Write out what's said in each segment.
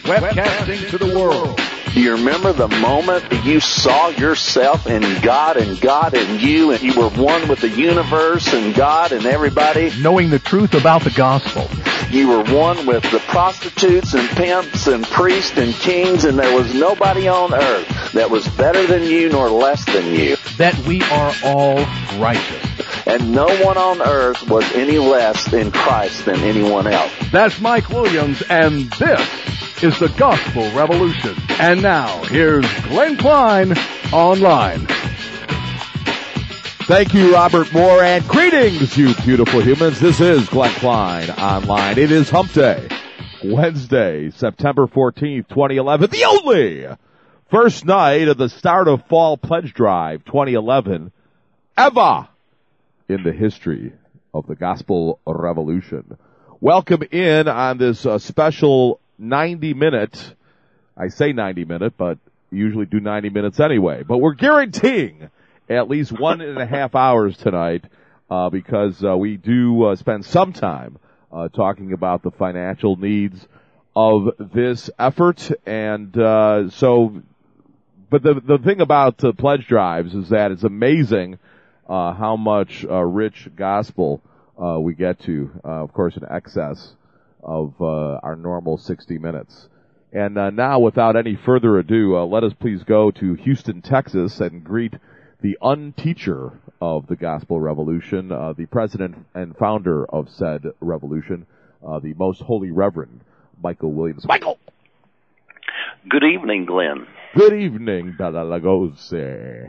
webcasting to the world. Do you remember the moment that you saw yourself in God and God in you, and you were one with the universe and God and everybody? Knowing the truth about the gospel. You were one with the prostitutes and pimps and priests and kings, and there was nobody on earth that was better than you nor less than you. That we are all righteous. And no one on earth was any less in Christ than anyone else. That's Mike Williams, and this is the Gospel Revolution. And now, here's Glenn Klein Online. Thank you, Robert Moore, and greetings, you beautiful humans. This is Glenn Klein Online. It is Hump Day, Wednesday, September 14th, 2011, the only first night of the start of Fall Pledge Drive 2011 ever in the history of the Gospel Revolution. Welcome in on this special 90-minute, I say 90-minute, but usually do 90 minutes anyway. But we're guaranteeing at least 1.5 hours tonight because we do spend some time talking about the financial needs of this effort. And but the thing about pledge drives is that it's amazing how much rich gospel we get to, of course, in excess of our normal 60 minutes. And now, without any further ado, let us please go to Houston, Texas, and greet the unteacher of the Gospel Revolution, the president and founder of said revolution, the most holy Reverend Michael Williams. Michael! Good evening, Glenn. Good evening, Bela Lugosi.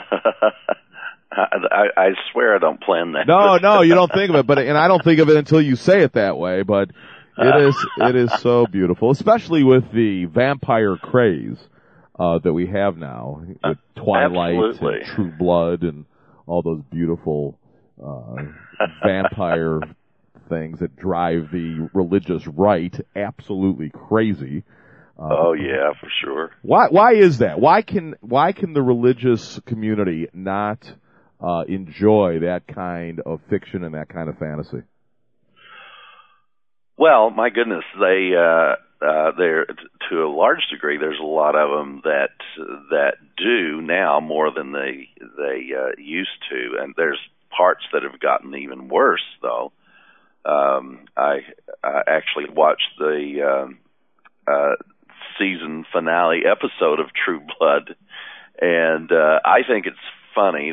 I swear I don't plan that. No, you don't think of it, and I don't think of it until you say it that way, but it is so beautiful, especially with the vampire craze that we have now, with Twilight Absolutely. and True Blood and all those beautiful vampire things that drive the religious right absolutely crazy. Oh yeah, for sure. Why is that? Why can the religious community not enjoy that kind of fiction and that kind of fantasy? Well, my goodness, they're to a large degree. There's a lot of them that do now more than they used to, and there's parts that have gotten even worse. Though I actually watched the season finale episode of True Blood, and I think it's funny.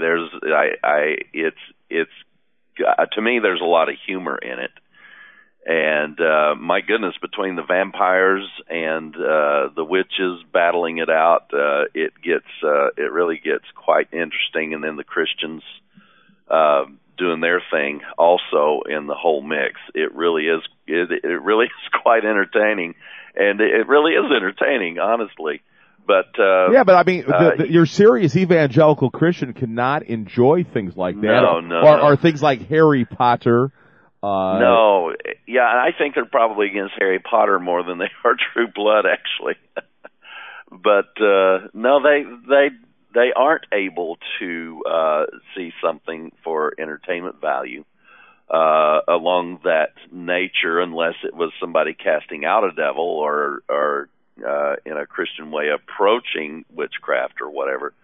It's to me, there's a lot of humor in it. And my goodness, between the vampires and the witches battling it out, it really gets quite interesting. And then the Christians doing their thing also in the whole mix. It really is quite entertaining, and it really is entertaining, honestly. But yeah, but I mean, your serious evangelical Christian cannot enjoy things like that, or things like Harry Potter. No, yeah, I think they're probably against Harry Potter more than they are True Blood, actually. But no, they aren't able to see something for entertainment value along that nature, unless it was somebody casting out a devil or in a Christian way approaching witchcraft or whatever.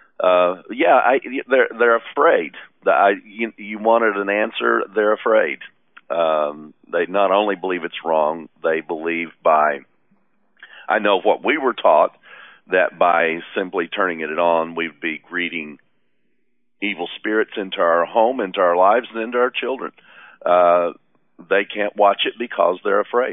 They're afraid. You wanted an answer, they're afraid. They not only believe it's wrong, they believe I know what we were taught, that by simply turning it on, we'd be greeting evil spirits into our home, into our lives, and into our children. They can't watch it because they're afraid.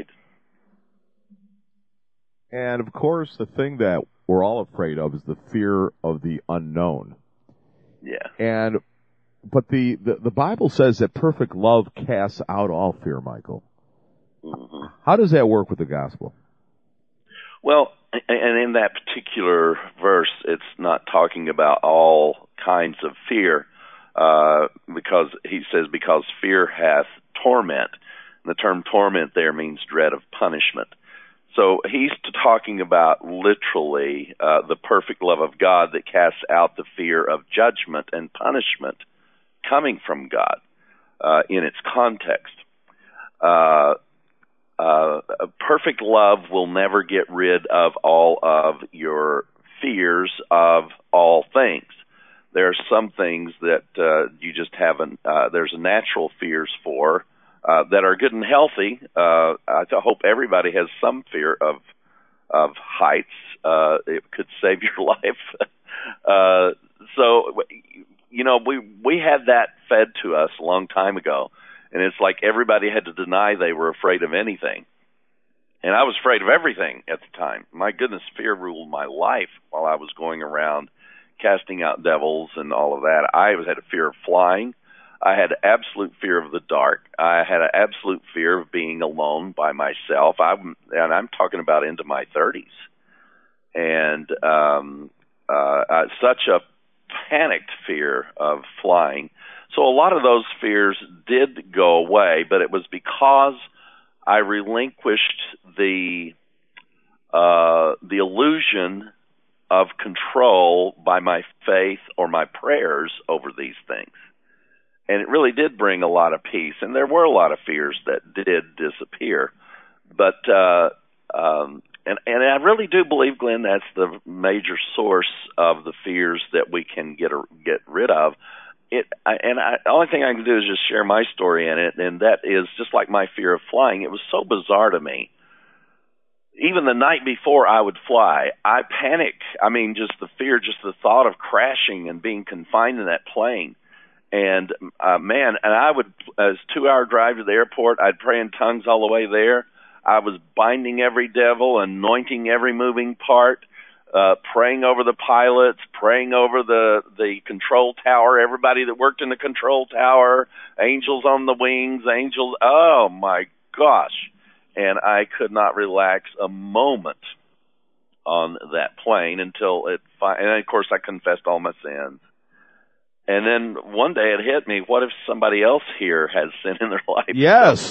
And of course, the thing that we're all afraid of is the fear of the unknown. Yeah. But the Bible says that perfect love casts out all fear, Michael. Mm-hmm. How does that work with the gospel? Well, and in that particular verse, it's not talking about all kinds of fear, because he says, because fear hath torment. And the term torment there means dread of punishment. So he's talking about literally the perfect love of God that casts out the fear of judgment and punishment coming from God in its context. perfect love will never get rid of all of your fears of all things. There are some things that you just haven't, there's natural fears for that are good and healthy. I hope everybody has some fear of heights. It could save your life. So, you know, we had that fed to us a long time ago, and it's like everybody had to deny they were afraid of anything. And I was afraid of everything at the time. My goodness, fear ruled my life while I was going around casting out devils and all of that. I had a fear of flying. I had absolute fear of the dark. I had an absolute fear of being alone by myself. I'm talking about into my 30s. And such a panicked fear of flying. So a lot of those fears did go away, but it was because I relinquished the illusion of control by my faith or my prayers over these things. And it really did bring a lot of peace. And there were a lot of fears that did disappear. But and I really do believe, Glenn, that's the major source of the fears that we can get rid of. The only thing I can do is just share my story in it, and that is just like my fear of flying. It was so bizarre to me. Even the night before I would fly, I panic. I mean, just the fear, just the thought of crashing and being confined in that plane. And man, and I would, as 2-hour drive to the airport, I'd pray in tongues all the way there. I was binding every devil, anointing every moving part, praying over the pilots, praying over the control tower, everybody that worked in the control tower, angels on the wings, angels. Oh my gosh. And I could not relax a moment on that plane until and of course I confessed all my sins. And then one day it hit me, what if somebody else here has sin in their life? Yes.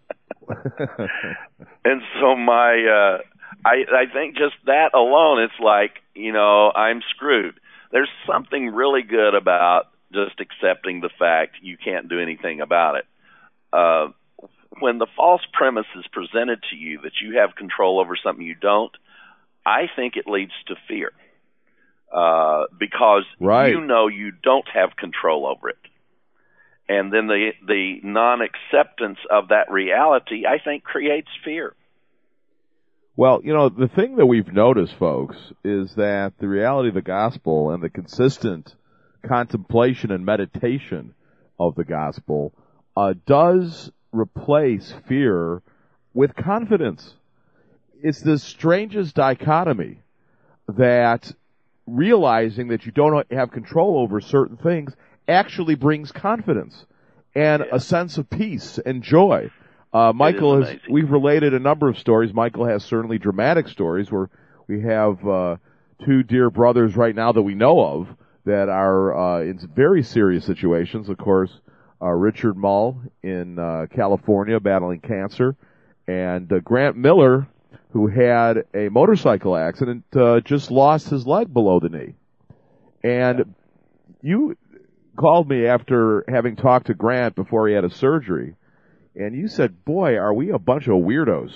And so I think just that alone, it's like, you know, I'm screwed. There's something really good about just accepting the fact you can't do anything about it. When the false premise is presented to you that you have control over something you don't, I think it leads to fear. Because right. You know you don't have control over it. And then the non-acceptance of that reality, I think, creates fear. Well, you know, the thing that we've noticed, folks, is that the reality of the gospel and the consistent contemplation and meditation of the gospel does replace fear with confidence. It's the strangest dichotomy that realizing that you don't have control over certain things actually brings confidence and a sense of peace and joy. Michael we've related a number of stories. Michael has certainly dramatic stories where we have two dear brothers right now that we know of that are in very serious situations. Of course, Richard Mull in California battling cancer, and Grant Miller, who had a motorcycle accident, just lost his leg below the knee. And you called me after having talked to Grant before he had a surgery, and you said, "Boy, are we a bunch of weirdos."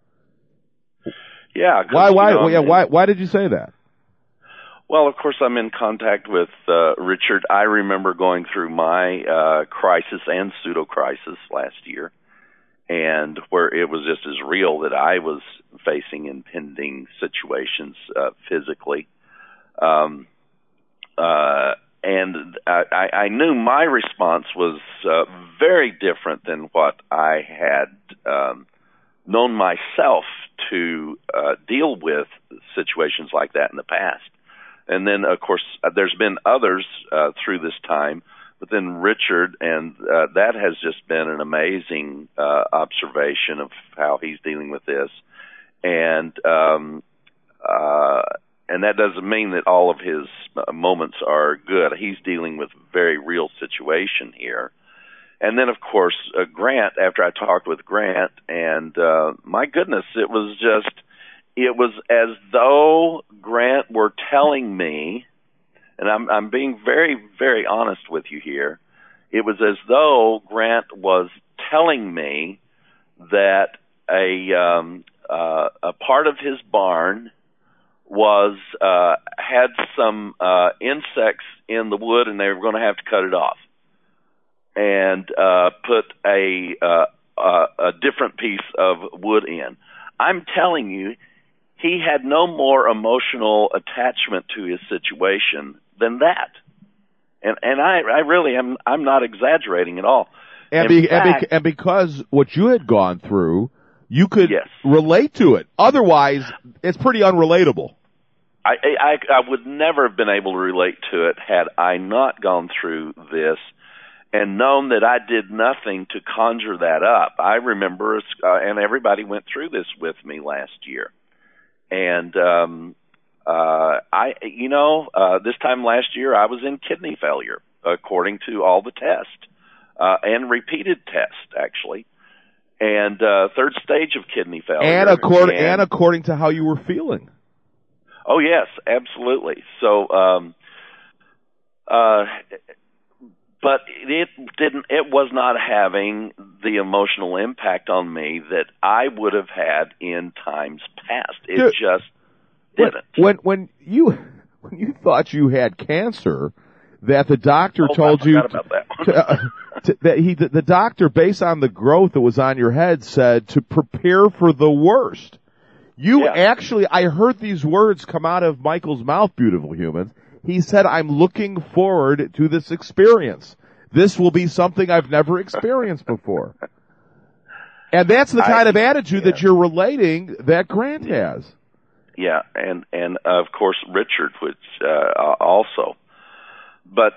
Yeah. Why did you say that? Well, of course, I'm in contact with Richard. I remember going through my crisis and pseudo-crisis last year, and where it was just as real that I was facing impending situations physically. And I knew my response was very different than what I had known myself to deal with situations like that in the past. And then, of course, there's been others through this time, but then Richard, and that has just been an amazing observation of how he's dealing with this. And that doesn't mean that all of his moments are good. He's dealing with a very real situation here. And then, of course, Grant, after I talked with Grant, and my goodness, it was as though Grant were telling me, and I'm being very, very honest with you here, it was as though Grant was telling me that a part of his barn was had some insects in the wood, and they were going to have to cut it off and put a different piece of wood in. I'm telling you, he had no more emotional attachment to his situation than that. And I really am, I'm not exaggerating at all. And because what you had gone through, you could Yes. relate to it. Otherwise, it's pretty unrelatable. I would never have been able to relate to it had I not gone through this and known that I did nothing to conjure that up. I remember, and everybody went through this with me last year. And this time last year I was in kidney failure, according to all the tests, and repeated tests, actually. And third stage of kidney failure. And according to how you were feeling. Oh, yes, absolutely. So, but it was not having the emotional impact on me that I would have had in times past. It just didn't. When you thought you had cancer, that the doctor told you the doctor, based on the growth that was on your head, said to prepare for the worst. Actually, I heard these words come out of Michael's mouth, Beautiful Humans. He said, I'm looking forward to this experience. This will be something I've never experienced before. And that's the kind of attitude that you're relating that Grant has. Yeah, and of course Richard, which also. But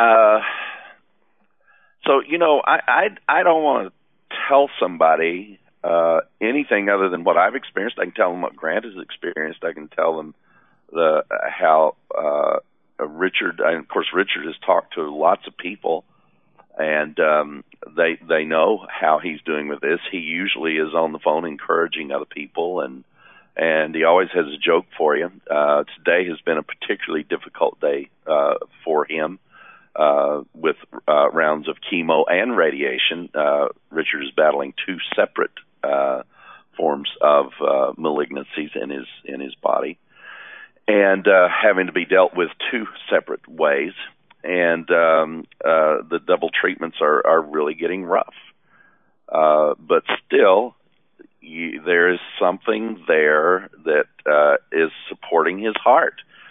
so I don't want to tell somebody anything other than what I've experienced. I can tell them what Grant has experienced. I can tell them how Richard, and of course Richard has talked to lots of people, and they know how he's doing with this. He usually is on the phone encouraging other people, and he always has a joke for you. Today has been a particularly difficult day for him with rounds of chemo and radiation. Richard is battling two separate forms of malignancies in his body, and having to be dealt with two separate ways. And the double treatments are really getting rough. But still, there is something there that is supporting his heart.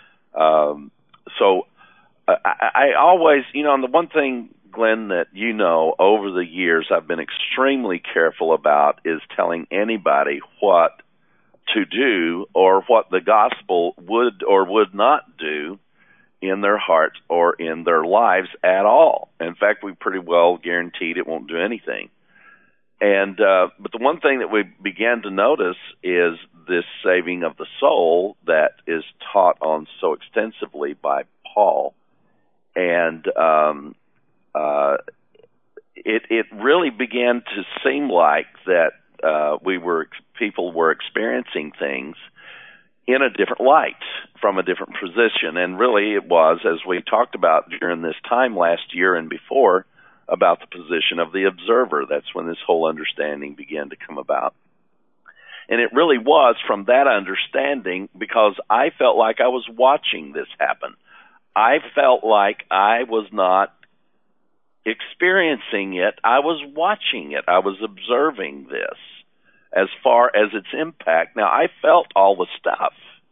So I always, and the one thing, Glenn, that over the years I've been extremely careful about is telling anybody what to do or what the gospel would or would not do in their hearts or in their lives at all. In fact, we pretty well guaranteed it won't do anything. And but the one thing that we began to notice is this saving of the soul that is taught on so extensively by Paul. And it really began to seem like that people were experiencing things in a different light, from a different position. And really it was, as we talked about during this time last year and before, about the position of the observer. That's when this whole understanding began to come about. And it really was from that understanding, because I felt like I was watching this happen. I felt like I was not experiencing it. I was watching it. I was observing this as far as its impact. Now, I felt all the stuff.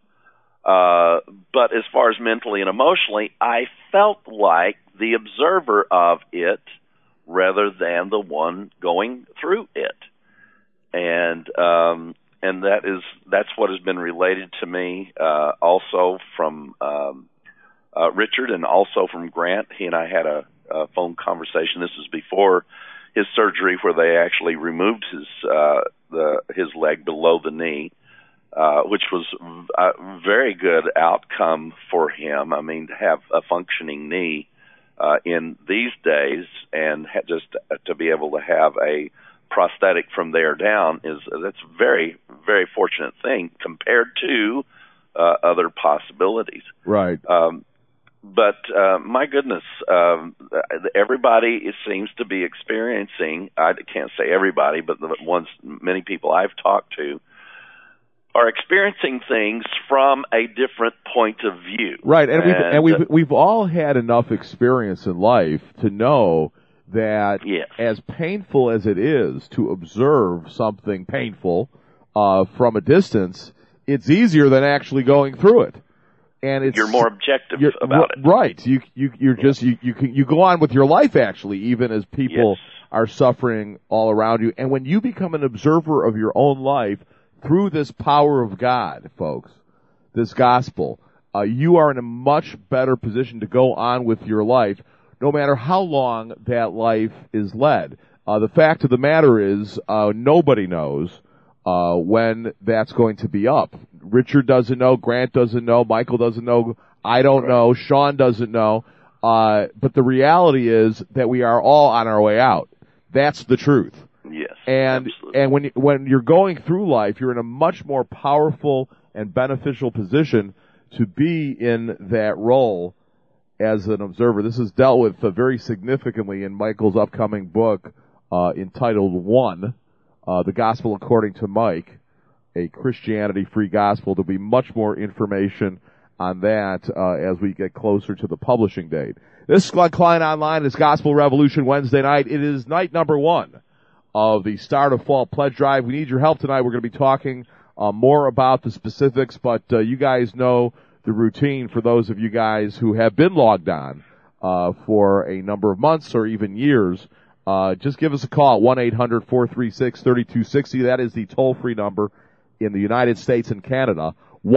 But as far as mentally and emotionally, I felt like the observer of it rather than the one going through it. And that's what has been related to me, also from Richard and also from Grant. He and I had a phone conversation. This was before his surgery, where they actually removed his leg below the knee, which was a very good outcome for him. I mean, to have a functioning knee in these days, and just to be able to have a prosthetic from there down, that's a very, very fortunate thing compared to other possibilities. Right. But my goodness, everybody seems to be experiencing, I can't say everybody, but the ones, many people I've talked to, are experiencing things from a different point of view. Right, and we've all had enough experience in life to know that yes. as painful as it is to observe something painful from a distance, it's easier than actually going through it. And you're more objective about it. Right. You go on with your life actually, even as people yes. are suffering all around you. And when you become an observer of your own life through this power of God, folks, this gospel, you are in a much better position to go on with your life, no matter how long that life is led. The fact of the matter is, nobody knows when that's going to be up. Richard doesn't know, Grant doesn't know, Michael doesn't know, I don't know, Sean doesn't know, but the reality is that we are all on our way out. That's the truth. Yes, and when you're going through life, you're in a much more powerful and beneficial position to be in that role as an observer. This is dealt with very significantly in Michael's upcoming book entitled One, The Gospel According to Mike, a Christianity-free gospel. There'll be much more information on that as we get closer to the publishing date. This is Glenn Klein Online. It's Gospel Revolution Wednesday night. It is night number 1 of the Start of Fall Pledge Drive. We need your help tonight. We're going to be talking more about the specifics, but you guys know the routine for those of you guys who have been logged on for a number of months or even years. Just give us a call, 1-800-436-3260. That is the toll-free number in the United States and Canada,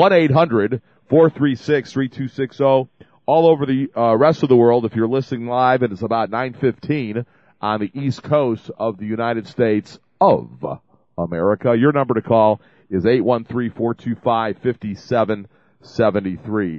1-800-436-3260. All over the rest of the world, if you're listening live, and it's about 9:15 on the East Coast of the United States of America. Your number to call is 813-425-5773.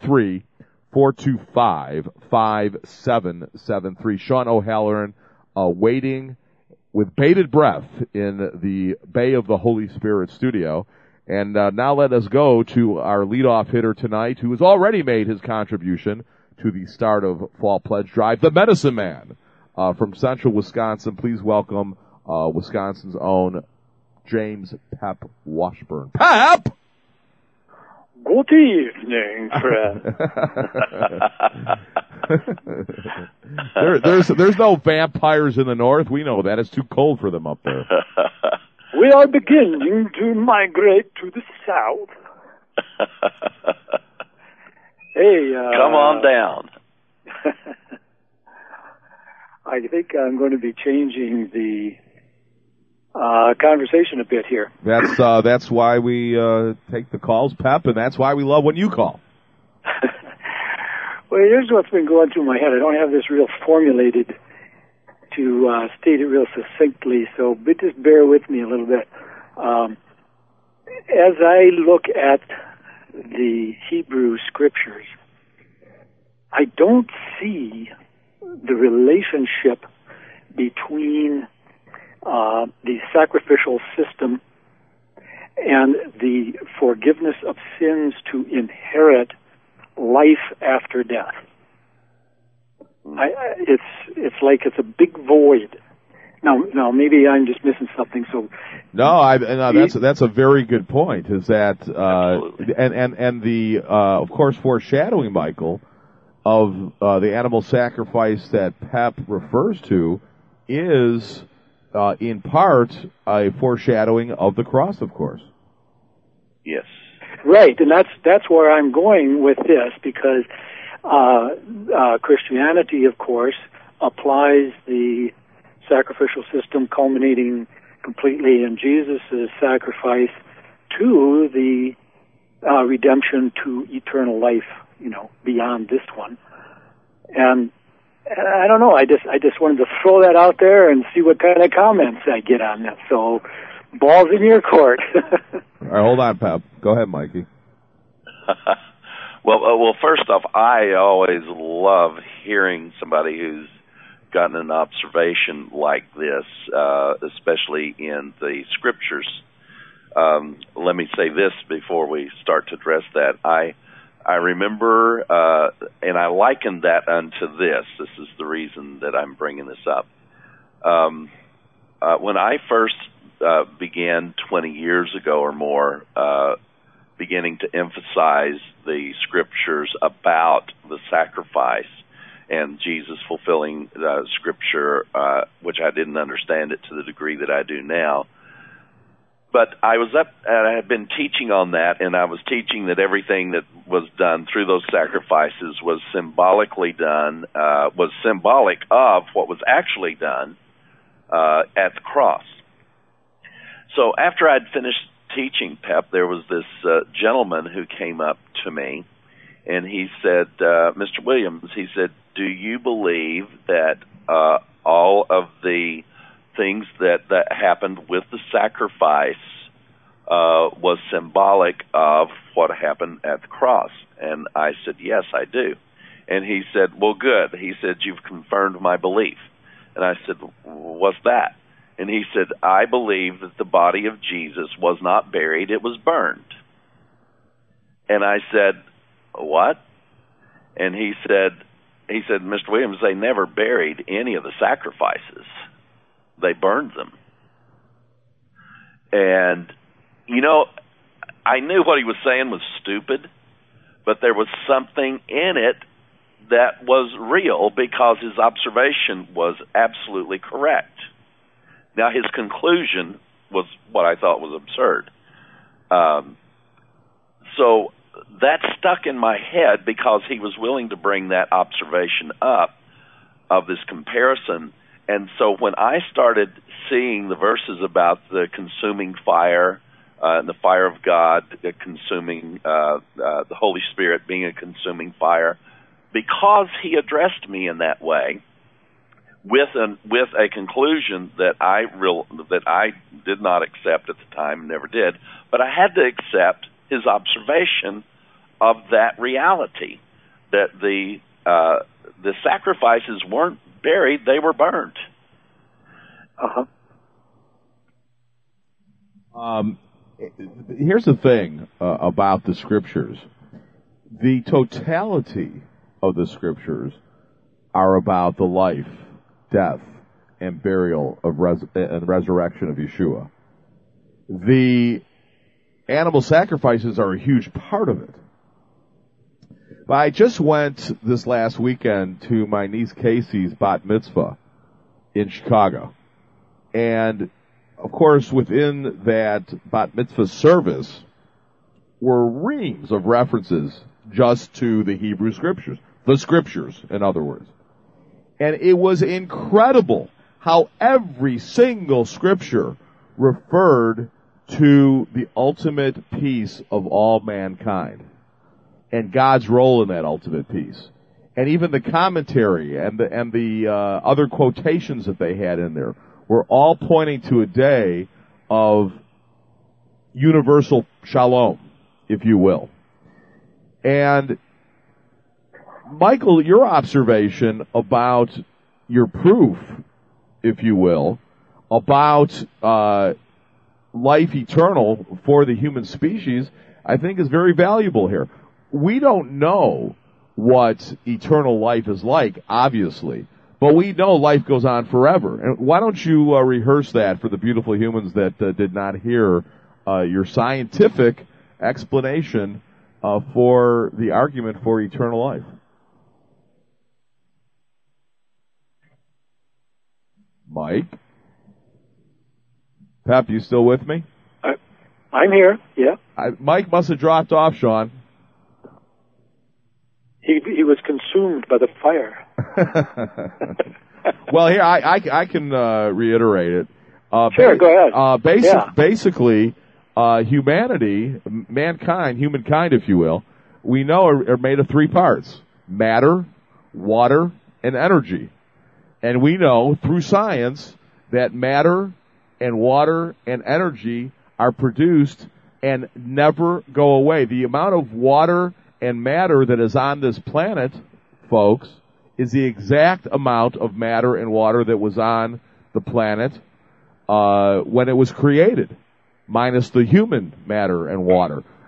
813-425-5773. Sean O'Halloran waiting with bated breath in the Bay of the Holy Spirit studio. And now let us go to our leadoff hitter tonight, who has already made his contribution to the Start of Fall Pledge Drive, the Medicine Man from Central Wisconsin. Please welcome Wisconsin's own James Pep Washburn. Pep! Good evening, friend. There's no vampires in the north. We know that. It's too cold for them up there. We are beginning to migrate to the south. Hey, come on down. I think I'm going to be changing the conversation a bit here. That's why we take the calls, Pep, and that's why we love when you call. Well, here's what's been going through my head. I don't have this real formulated to state it real succinctly, but just bear with me a little bit. As I look at the Hebrew Scriptures, I don't see the relationship between the sacrificial system and the forgiveness of sins to inherit life after death. It's like it's a big void. Now maybe I'm just missing something. So no, that's a very good point. Is that and the of course foreshadowing, Michael, of the animal sacrifice that Pep refers to is in part a foreshadowing of the cross, of course. Yes. Right, and that's where I'm going with this, because Christianity, of course, applies the sacrificial system culminating completely in Jesus' sacrifice to the redemption to eternal life, beyond this one. And I don't know, I just wanted to throw that out there and see what kind of comments I get on that. So, ball's in your court. All right, hold on, Pep. Go ahead, Mikey. Well, first off, I always love hearing somebody who's gotten an observation like this, especially in the Scriptures. Let me say this before we start to address that. I I remember, and I likened that unto this. This is the reason that I'm bringing this up. When I first began 20 years ago or more, beginning to emphasize the scriptures about the sacrifice and Jesus fulfilling scripture, which I didn't understand it to the degree that I do now. But I was up, and I had been teaching on that, and I was teaching that everything that was done through those sacrifices was symbolically done, was symbolic of what was actually done at the cross. So after I'd finished teaching, Pep, there was this gentleman who came up to me, and he said, Mr. Williams, he said, do you believe that all of the things that happened with the sacrifice was symbolic of what happened at the cross? And I said, yes, I do. And he said, well, good. He said, you've confirmed my belief. And I said, what's that? And he said, I believe that the body of Jesus was not buried, it was burned. And I said, what? And he said, Mr. Williams, they never buried any of the sacrifices. They burned them. And, you know, I knew what he was saying was stupid, but there was something in it that was real because his observation was absolutely correct. Now, his conclusion was what I thought was absurd. So that stuck in my head because he was willing to bring that observation up of this comparison. And so when I started seeing the verses about the consuming fire, and the fire of God consuming, the Holy Spirit being a consuming fire, because he addressed me in that way, with a conclusion that I did not accept at the time, never did, but I had to accept his observation of that reality, that the sacrifices weren't buried, they were burned. Here's the thing about the scriptures. The totality of the scriptures are about the life, death, and burial of and resurrection of Yeshua. The animal sacrifices are a huge part of it. But I just went this last weekend to my niece Casey's bat mitzvah in Chicago. And, of course, within that bat mitzvah service were reams of references just to the Hebrew scriptures. The scriptures, in other words. And it was incredible how every single scripture referred to the ultimate peace of all mankind and God's role in that ultimate peace. And even the commentary and the other quotations that they had in there were all pointing to a day of universal shalom, if you will. And Michael, your observation about your proof, if you will, about life eternal for the human species, I think is very valuable here. We don't know what eternal life is like, obviously, but we know life goes on forever. And why don't you rehearse that for the beautiful humans that did not hear your scientific explanation for the argument for eternal life? Mike? Pep, you still with me? I'm here, yeah. Mike must have dropped off, Sean. He was consumed by the fire. Well, here, I can reiterate it. Sure, go ahead. Basically, humanity, humankind, if you will, we know are made of three parts: matter, water, and energy. And we know through science that matter and water and energy are produced and never go away. The amount of water and matter that is on this planet, folks, is the exact amount of matter and water that was on the planet when it was created, minus the human matter and water.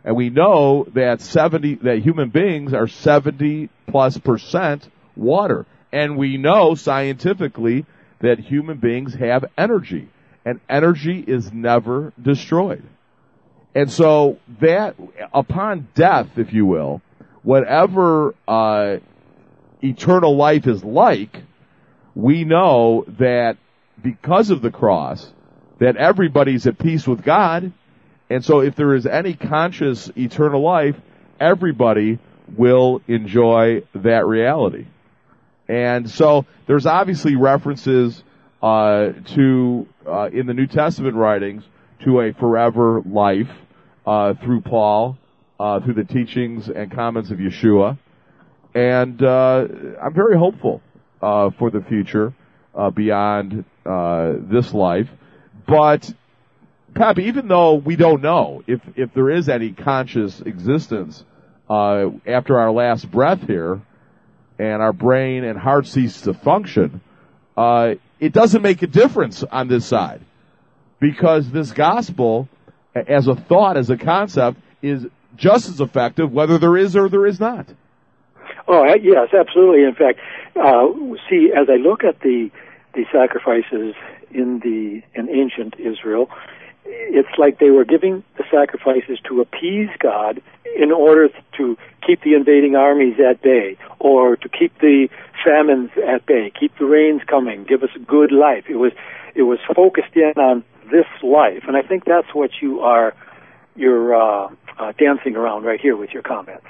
And we know that human beings are 70+% water. And we know scientifically that human beings have energy. And energy is never destroyed. And so that, upon death, if you will, whatever eternal life is like, we know that because of the cross, that everybody's at peace with God. And so if there is any conscious eternal life, everybody will enjoy that reality. And so there's obviously references to in the New Testament writings to a forever life through Paul, through the teachings and comments of Yeshua. And I'm very hopeful for the future beyond this life. But, Pep, even though we don't know if there is any conscious existence after our last breath here, and our brain and heart cease to function, it doesn't make a difference on this side. Because this gospel, as a thought, as a concept, is just as effective whether there is or there is not. Oh, yes, absolutely. In fact, see, as I look at the sacrifices in ancient Israel, it's like they were giving the sacrifices to appease God in order to keep the invading armies at bay, or to keep the famines at bay, keep the rains coming, give us a good life. It was focused in on this life, and I think that's what you're dancing around right here with your comments.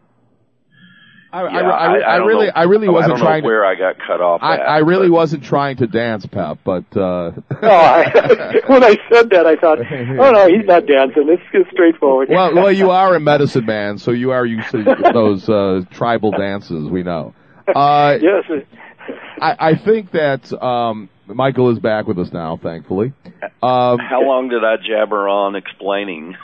I really wasn't trying to. Where I got cut off. I really wasn't trying to dance, Pep, but. When I said that, I thought, oh no, he's not dancing. It's straightforward. Well, you are a medicine man, so you are used to those tribal dances. We know. Yes. I think that Michael is back with us now, thankfully. How long did I jabber on explaining?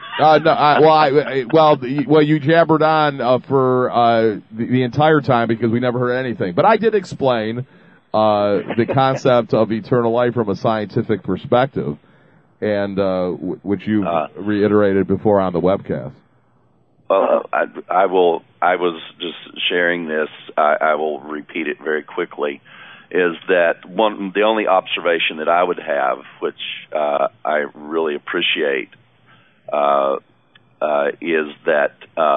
You jabbered on for the entire time because we never heard anything. But I did explain the concept of eternal life from a scientific perspective, and which you reiterated before on the webcast. Well, I was just sharing this. I will repeat it very quickly. Is that the only observation that I would have, which I really appreciate, is that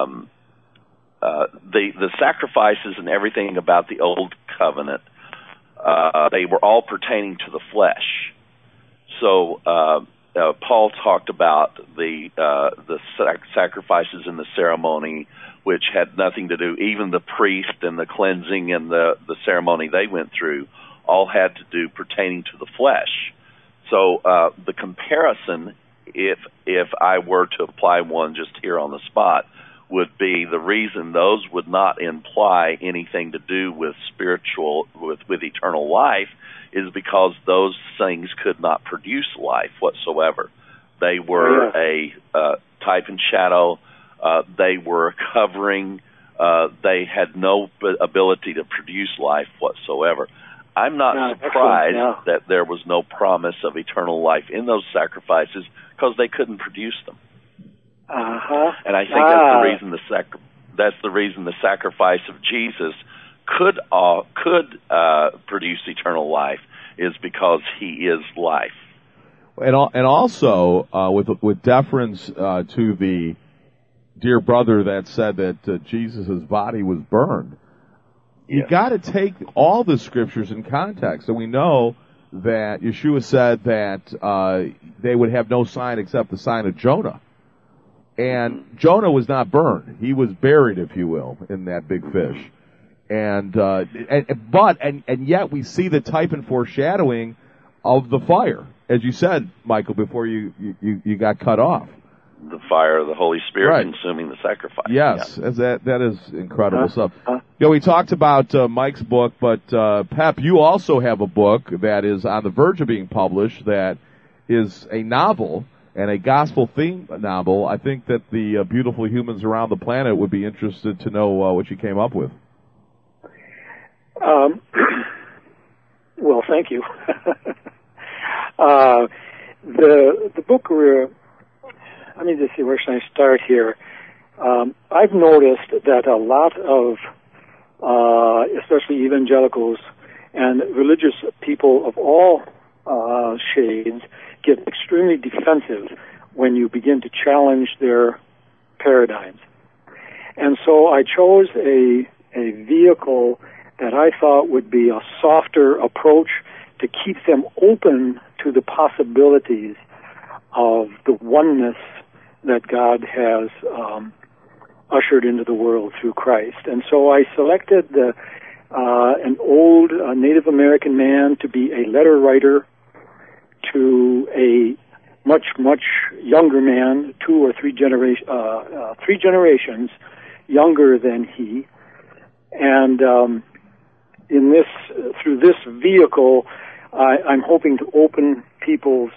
the sacrifices and everything about the old covenant, they were all pertaining to the flesh. So Paul talked about the sacrifices in the ceremony, which had nothing to do, even the priest and the cleansing and the ceremony they went through, all had to do pertaining to the flesh. So the comparison, if I were to apply one just here on the spot, would be the reason those would not imply anything to do with with eternal life is because those things could not produce life whatsoever. They were a type and shadow. They were covering. They had no ability to produce life whatsoever. I'm not surprised that there was no promise of eternal life in those sacrifices because they couldn't produce them. And I think that's the reason the sacrifice of Jesus could produce eternal life is because he is life. And also with deference to the dear brother that said that Jesus' body was burned. You got to take all the scriptures in context. So we know that Yeshua said that they would have no sign except the sign of Jonah. And Jonah was not burned. He was buried, if you will, in that big fish. And yet we see the type and foreshadowing of the fire, as you said, Michael, before you got cut off. The fire of the Holy Spirit consuming the sacrifice. Yes, that is incredible stuff. We talked about Mike's book, but Pep, you also have a book that is on the verge of being published that is a novel and a gospel-themed novel. I think that the beautiful humans around the planet would be interested to know what you came up with. Well, thank you. The book, let me just see, where should I start here? I've noticed that a lot of, especially evangelicals and religious people of all shades, get extremely defensive when you begin to challenge their paradigms. And so I chose a vehicle that I thought would be a softer approach to keep them open to the possibilities of the oneness that God has ushered into the world through Christ. And so I selected an old Native American man to be a letter writer to a much, much younger man, three generations younger than he. And through this vehicle, I'm hoping to open people's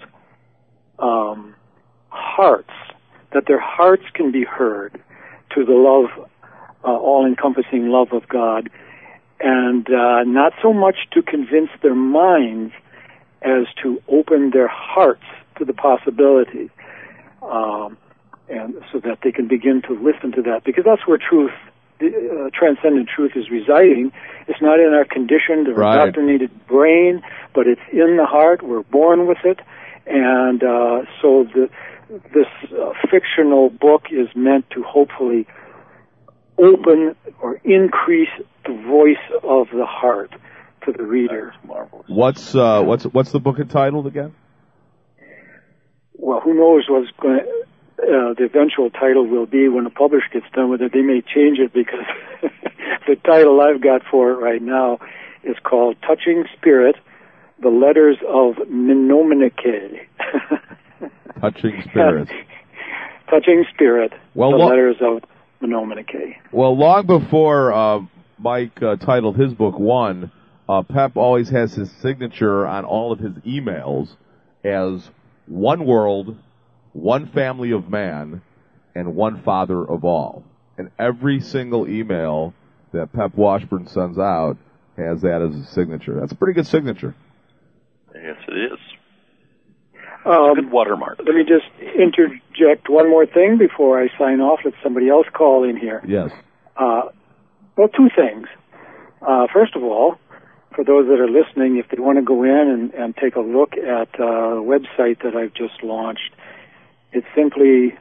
hearts, that their hearts can be heard to the love, all-encompassing love of God, and not so much to convince their minds as to open their hearts to the possibility, and so that they can begin to listen to that, because that's where truth, transcendent truth, is residing. It's not in our conditioned or indoctrinated brain, but it's in the heart. We're born with it, and so this fictional book is meant to hopefully open or increase the voice of the heart to the reader. What's the book entitled again? Well, who knows what's going to, the eventual title will be when the publisher gets done with it. They may change it, because the title I've got for it right now is called Touching Spirit, The Letters of Menominee. Touching Spirit. Touching Spirit, The Letters of Menominee. Well, long before Mike titled his book One, Pep always has his signature on all of his emails as one world, one family of man, and one Father of all. And every single email that Pep Washburn sends out has that as a signature. That's a pretty good signature. Yes, it is. Good watermark. Let me just interject one more thing before I sign off. Let somebody else call in here. Yes. Well, two things. First of all, for those that are listening, if they want to go in and take a look at a website that I've just launched, it's simply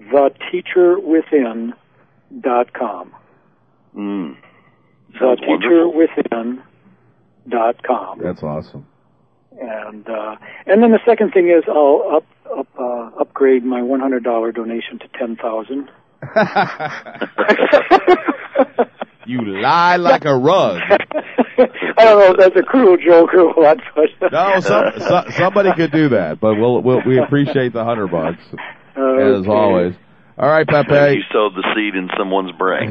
theteacherwithin.com. Theteacherwithin.com. That's awesome. And then the second thing is I'll upgrade my $100 donation to $10,000. You lie like a rug. I don't know if that's a cruel joke or what. But no, somebody could do that, but we appreciate the $100 as always. All right, Pepe. You sowed the seed in someone's brain.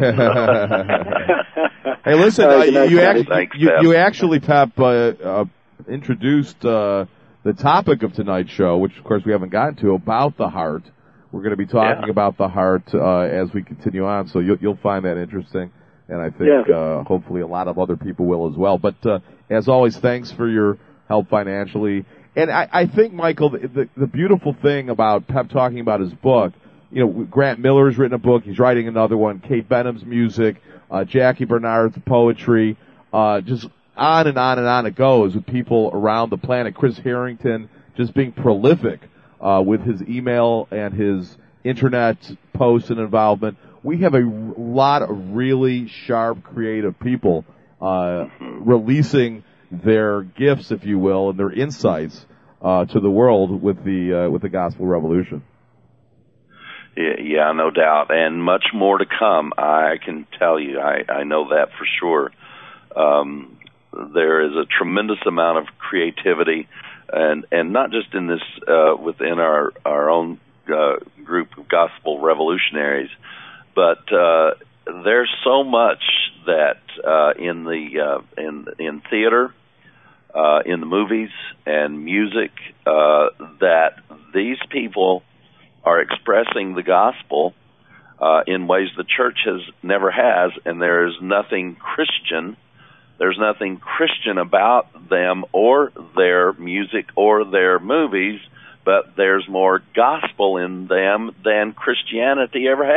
Hey, listen, you actually, Pep, introduced the topic of tonight's show, which of course we haven't gotten to, about the heart. We're going to be talking about the heart as we continue on, so you'll find that interesting. And I think hopefully a lot of other people will as well. But as always, thanks for your help financially. And I think, Michael, the beautiful thing about Pep talking about his book, you know, Grant Miller's written a book. He's writing another one. Kate Benham's music, Jackie Bernard's poetry, just on and on and on it goes with people around the planet. Chris Harrington just being prolific with his email and his internet posts and involvement. We have a lot of really sharp, creative people releasing their gifts, if you will, and their insights to the world with the Gospel Revolution. Yeah, no doubt, and much more to come. I can tell you, I know that for sure. There is a tremendous amount of creativity, and not just in this within our own group of Gospel Revolutionaries. But there's so much that in theater, in the movies and music, that these people are expressing the gospel in ways the church never has, and there is nothing Christian. There's nothing Christian about them or their music or their movies, but there's more gospel in them than Christianity ever had.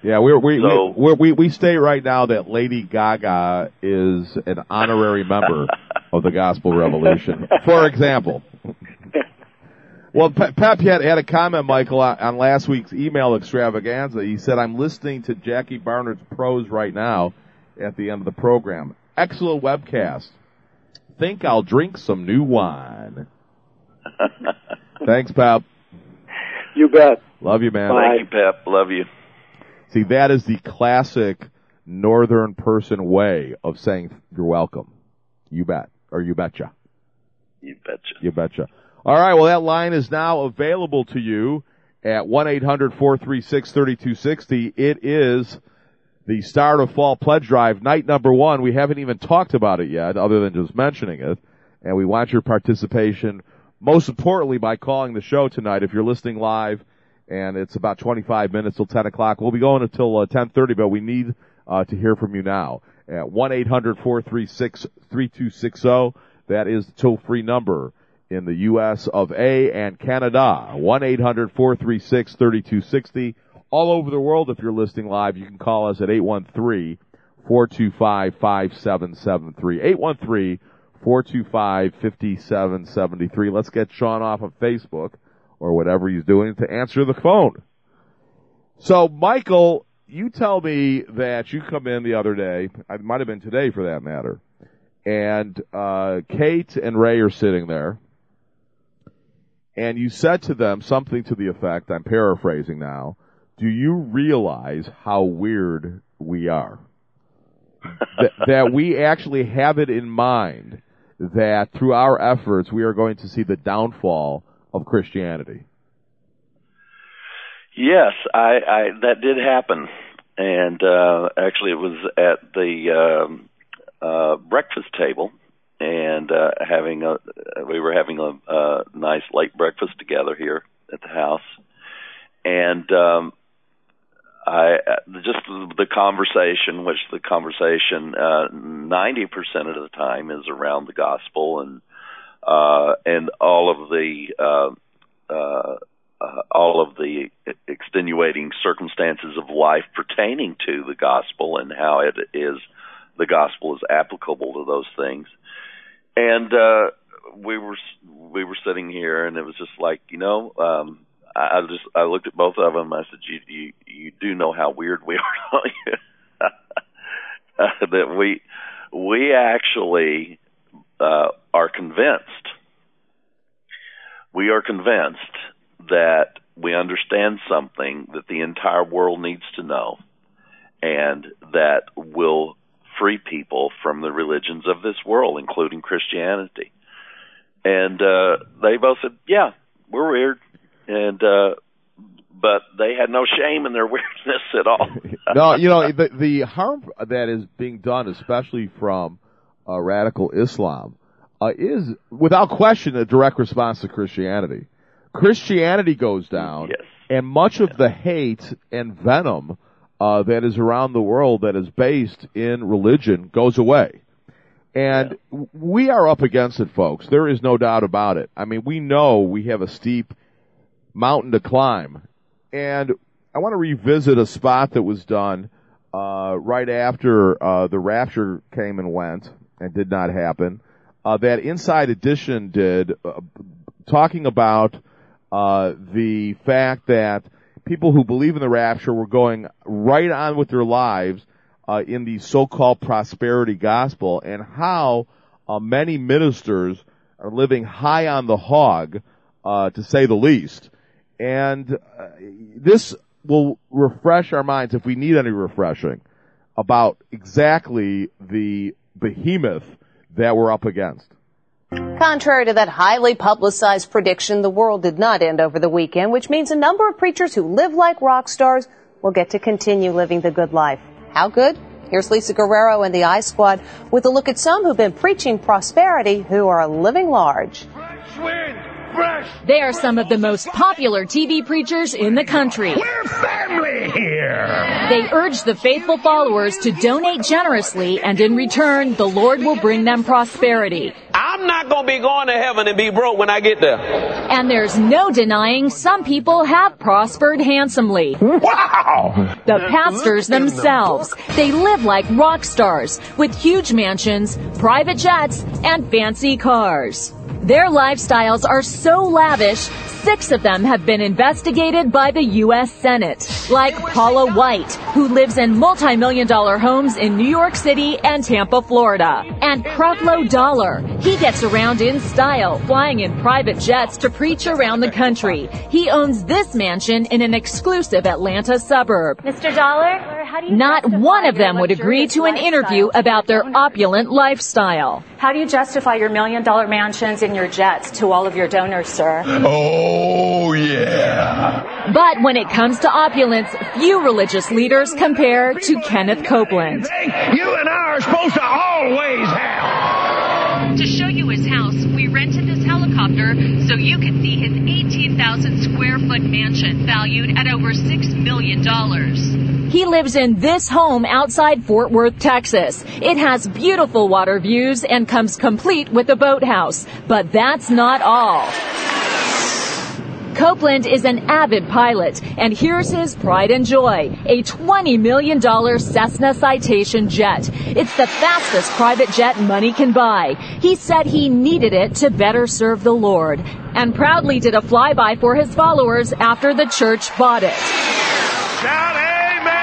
Yeah, we state right now that Lady Gaga is an honorary member of the Gospel Revolution, for example. Well, Pep had a comment, Michael, on last week's email extravaganza. He said, I'm listening to Jackie Barnett's prose right now at the end of the program. Excellent webcast. Think I'll drink some new wine. Thanks, Pep. You bet. Love you, man. Thank you, Pep. Love you. See, that is the classic northern person way of saying you're welcome. You bet. Or you betcha. You betcha. You betcha. All right, well, that line is now available to you at 1-800-436-3260. It is the Start of Fall Pledge Drive, night number 1. We haven't even talked about it yet, other than just mentioning it. And we want your participation, most importantly, by calling the show tonight. If you're listening live, and it's about 25 minutes till 10 o'clock. We'll be going until 10:30, but we need to hear from you now at 1-800-436-3260. That is the toll-free number in the U.S. of A. and Canada. 1-800-436-3260. All over the world, if you're listening live, you can call us at 813-425-5773. 813-425-5773. Let's get Sean off of Facebook or whatever he's doing to answer the phone. So, Michael, you tell me that you come in the other day, it might have been today for that matter, and Kate and Ray are sitting there, and you said to them something to the effect, I'm paraphrasing now, do you realize how weird we are? That we actually have it in mind that through our efforts we are going to see the downfall of Christianity. Yes, that did happen, and actually it was at the breakfast table, and we were having a nice late breakfast together here at the house, and just the conversation, 90% of the time is around the gospel and all of the extenuating circumstances of life pertaining to the gospel and how the gospel is applicable to those things. And we were sitting here, and it was just like, I looked at both of them. I said, "You do know how weird we are, don't you?" That we actually are convinced. We are convinced that we understand something that the entire world needs to know, and that will free people from the religions of this world, including Christianity. And they both said, "Yeah, we're weird." And but they had no shame in their weirdness at all. No, the harm that is being done, especially from radical Islam, is without question a direct response to Christianity. Christianity goes down, yes, and much of the hate and venom that is around the world that is based in religion goes away. And we are up against it, folks. There is no doubt about it. I mean, we know we have a steep mountain to climb. And I want to revisit a spot that was done right after the rapture came and went and did not happen, that Inside Edition did, talking about the fact that people who believe in the rapture were going right on with their lives in the so-called prosperity gospel, and how many ministers are living high on the hog, to say the least. And this will refresh our minds, if we need any refreshing, about exactly the behemoth that we're up against. Contrary to that highly publicized prediction, the world did not end over the weekend, which means a number of preachers who live like rock stars will get to continue living the good life. How good? Here's Lisa Guerrero and the I Squad with a look at some who've been preaching prosperity who are living large. Fresh wind! Fresh! They are some of the most popular TV preachers in the country. We're family here! They urge the faithful followers to donate generously, and in return, the Lord will bring them prosperity. I'm not going to be going to heaven and be broke when I get there. And there's no denying some people have prospered handsomely. Wow! The pastors themselves. They live like rock stars with huge mansions, private jets, and fancy cars. Their lifestyles are so lavish, 6 of them have been investigated by the U.S. Senate, like Paula White, who lives in multi-million-dollar homes in New York City and Tampa, Florida. And Creflo Dollar. He gets around in style, flying in private jets to preach around the country. He owns this mansion in an exclusive Atlanta suburb. Mr. Dollar, how do you Not one of them would agree to an interview about their opulent lifestyle. How do you justify your $1 million mansions and your jets to all of your donors, sir? Oh, yeah. But when it comes to opulence, few religious leaders compare to Kenneth Copeland. You and I are supposed to always have. To show you his house, we rented this helicopter so you could see his 18,000 square foot mansion valued at over $6 million. He lives in this home outside Fort Worth, Texas. It has beautiful water views and comes complete with a boathouse. But that's not all. Copeland is an avid pilot, and here's his pride and joy, a $20 million Cessna Citation jet. It's the fastest private jet money can buy. He said he needed it to better serve the Lord, and proudly did a flyby for his followers after the church bought it. Shout amen!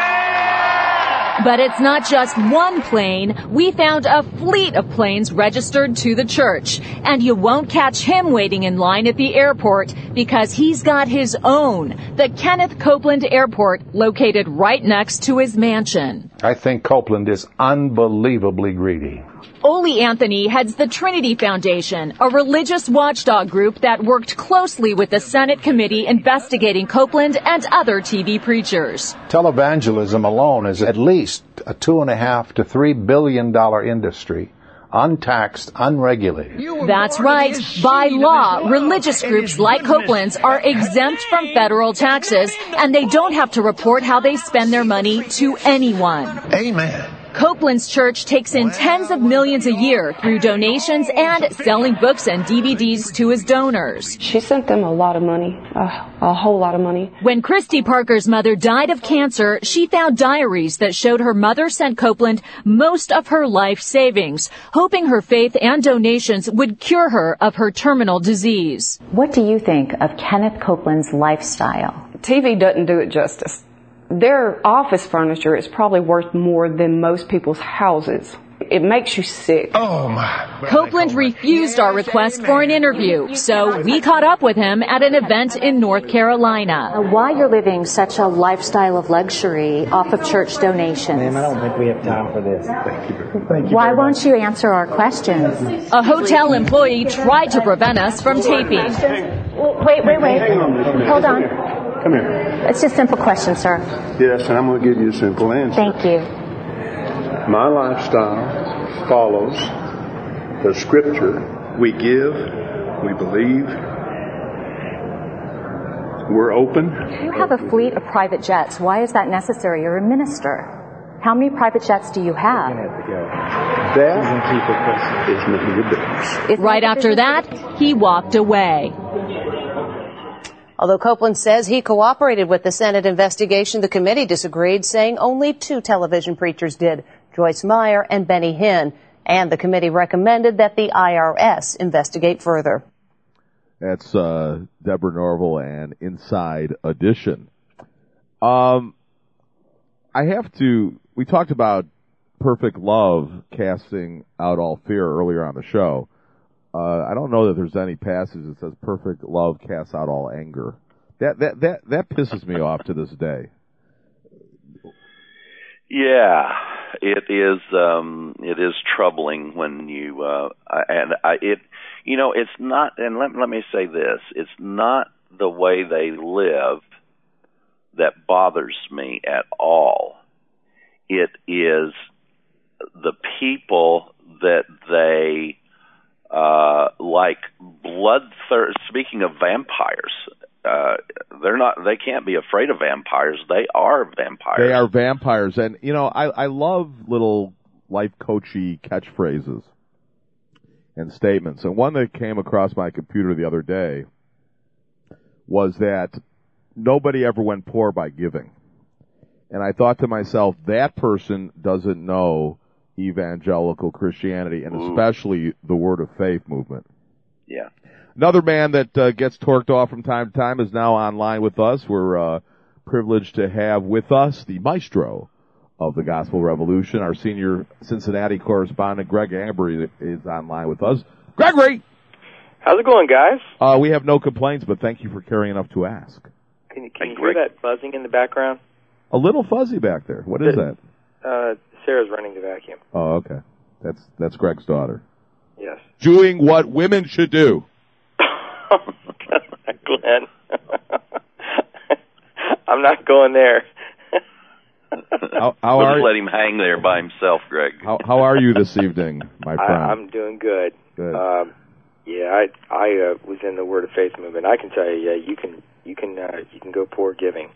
But it's not just one plane. We found a fleet of planes registered to the church. And you won't catch him waiting in line at the airport because he's got his own, the Kenneth Copeland Airport, located right next to his mansion. I think Copeland is unbelievably greedy. Ole Anthony heads the Trinity Foundation, a religious watchdog group that worked closely with the Senate committee investigating Copeland and other TV preachers. Televangelism alone is at least a $2.5 to $3 billion industry, untaxed, unregulated. That's right. By law, religious groups like Copeland's are exempt from federal taxes, and they don't have to report how they spend their money to anyone. Amen. Copeland's church takes in tens of millions a year through donations and selling books and DVDs to his donors. She sent them a lot of money, a whole lot of money. When Christy Parker's mother died of cancer, she found diaries that showed her mother sent Copeland most of her life savings, hoping her faith and donations would cure her of her terminal disease. What do you think of Kenneth Copeland's lifestyle? TV doesn't do it justice. Their office furniture is probably worth more than most people's houses. It makes you sick. Oh, my. Copeland refused our request for an interview, so we caught up with him at an event in North Carolina. Why you're living such a lifestyle of luxury off of church donations? Ma'am, I don't think we have time for this. Thank you. Why won't you answer our questions? A hotel employee tried to prevent us from taping. Wait. Hold on. Come here. It's just a simple question, sir. Yes, and I'm going to give you a simple answer. Thank you. My lifestyle follows the scripture. We give, we believe, we're open. You have a fleet of private jets. Why is that necessary? You're a minister. How many private jets do you have? That is none of your business. Right after that, he walked away. Although Copeland says he cooperated with the Senate investigation, the committee disagreed, saying only 2 television preachers did, Joyce Meyer and Benny Hinn, and the committee recommended that the IRS investigate further. That's Deborah Norville and Inside Edition. We talked about perfect love casting out all fear earlier on the show. I don't know that there's any passage that says perfect love casts out all anger. That pisses me off to this day. Yeah, it is troubling when you it's not. And let me say this: it's not the way they live that bothers me at all. It is the people that they like bloodthirst. Speaking of vampires, they can't be afraid of vampires. They are vampires. They are vampires. And, I love little life coachy catchphrases and statements. And one that came across my computer the other day was that nobody ever went poor by giving. And I thought to myself, that person doesn't know evangelical Christianity, and especially the Word of Faith movement. Yeah. Another man that gets torqued off from time to time is now online with us. We're privileged to have with us the maestro of the Gospel Revolution, our senior Cincinnati correspondent, Greg Amber, is online with us. Gregory! How's it going, guys? We have no complaints, but thank you for caring enough to ask. Can you hear that buzzing in the background? A little fuzzy back there. What is that? Sarah's running the vacuum. Oh, okay. That's Greg's daughter. Yes. Doing what women should do. Glenn. I'm not going there. How are let him hang there by himself, Greg. How are you this evening, my friend? I'm doing good. Good. I was in the Word of Faith movement. I can tell you, you can go poor giving.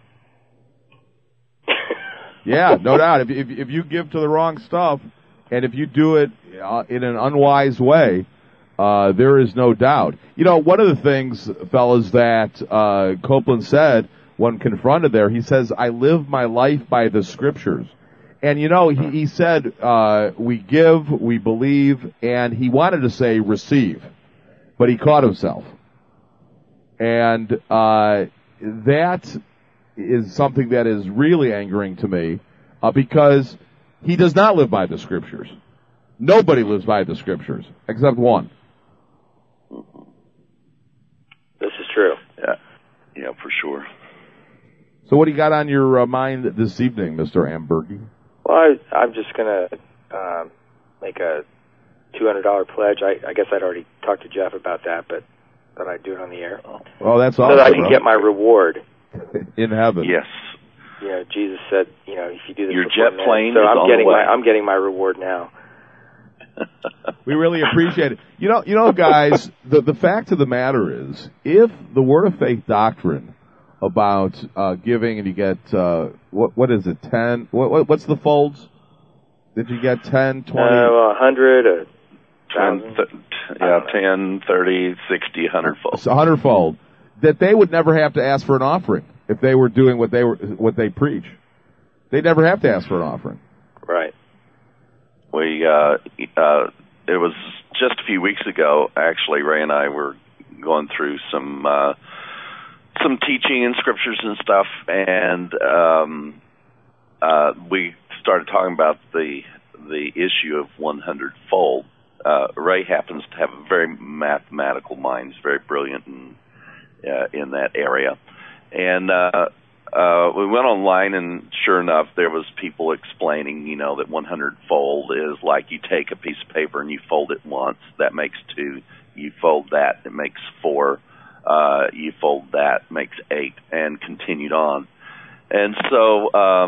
Yeah, no doubt. If you give to the wrong stuff, and if you do it in an unwise way, there is no doubt. You know, one of the things, fellas, that Copeland said when confronted there, he says, "I live my life by the Scriptures." And, you know, he said, we give, we believe, and he wanted to say receive, but he caught himself. And that is something that is really angering to me, because he does not live by the Scriptures. Nobody lives by the Scriptures, except one. This is true. Yeah, for sure. So what do you got on your mind this evening, Mr. Ambergy? Well, I'm just going to make a $200 pledge. I guess I'd already talked to Jeff about that, but thought I'd do it on the air. Well, that's awesome. So that I can get my reward. In heaven. Yes. You know, Jesus said, you know, if you do this your jet plane so is I'm on getting the way. I'm getting my reward now. We really appreciate it. You know, guys, the fact of the matter is, if the Word of Faith doctrine about giving, and you get what is it, 10? What's the folds? Did you get 10, 20? 100, 10, 30, 60, 100 fold. So 100 fold. That they would never have to ask for an offering if they were doing what they preach. They'd never have to ask for an offering. Right. It was just a few weeks ago, actually, Ray and I were going through some teaching and scriptures and stuff, and we started talking about the issue of 100-fold. Ray happens to have a very mathematical mind. He's very brilliant in that area. And we went online, and sure enough, there was people explaining, you know, that 100-fold is like you take a piece of paper and you fold it once, that makes 2. You fold that, it makes 4. You fold that, makes 8, and continued on. And so,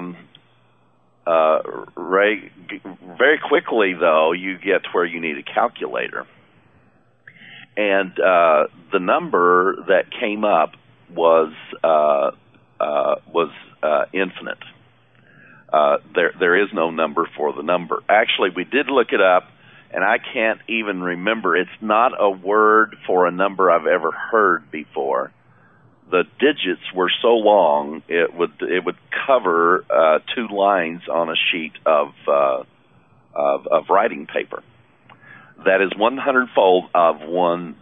Ray, very quickly, though, you get to where you need a calculator. And the number that came up was infinite. There is no number for the number. Actually, we did look it up, and I can't even remember. It's not a word for a number I've ever heard before. The digits were so long it would cover 2 lines on a sheet of writing paper. That is 100-fold of $1.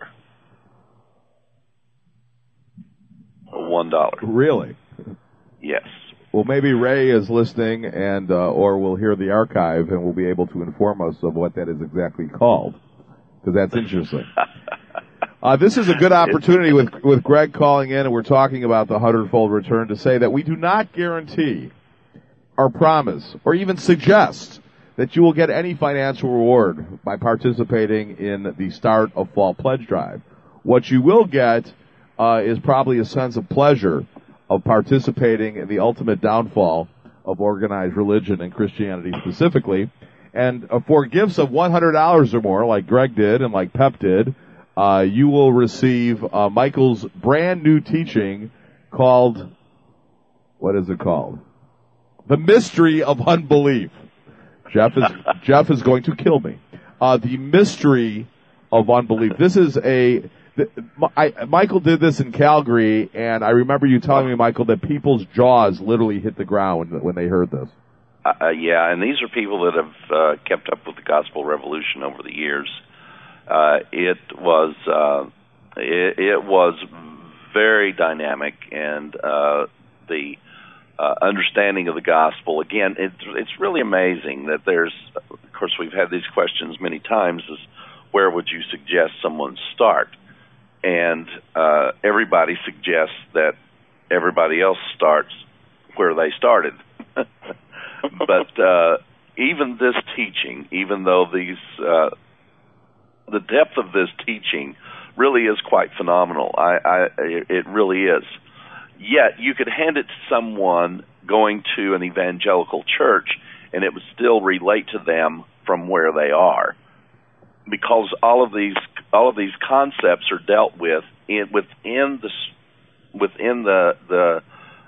$1. Really? Yes. Well, maybe Ray is listening, and or will hear the archive and will be able to inform us of what that is exactly called, because that's interesting. This is a good opportunity with Greg calling in, and we're talking about the 100-fold return, to say that we do not guarantee or promise or even suggest that you will get any financial reward by participating in the Start of Fall Pledge Drive. What you will get is probably a sense of pleasure of participating in the ultimate downfall of organized religion and Christianity specifically. And for gifts of $100 or more, like Greg did and like Pep did, you will receive Michael's brand new teaching called, what is it called? The Mystery of Unbelief. Jeff is going to kill me. The Mystery of Unbelief. This Michael did this in Calgary, and I remember you telling me, Michael, that people's jaws literally hit the ground when they heard this. Yeah, and these are people that have kept up with the Gospel Revolution over the years. It was very dynamic, and the understanding of the gospel. Again, it's really amazing that there's. Of course, we've had these questions many times: is where would you suggest someone start? And everybody suggests that everybody else starts where they started. But even this teaching, even though the depth of this teaching really is quite phenomenal, it really is. Yet you could hand it to someone going to an evangelical church, and it would still relate to them from where they are, because all of these concepts are dealt with within the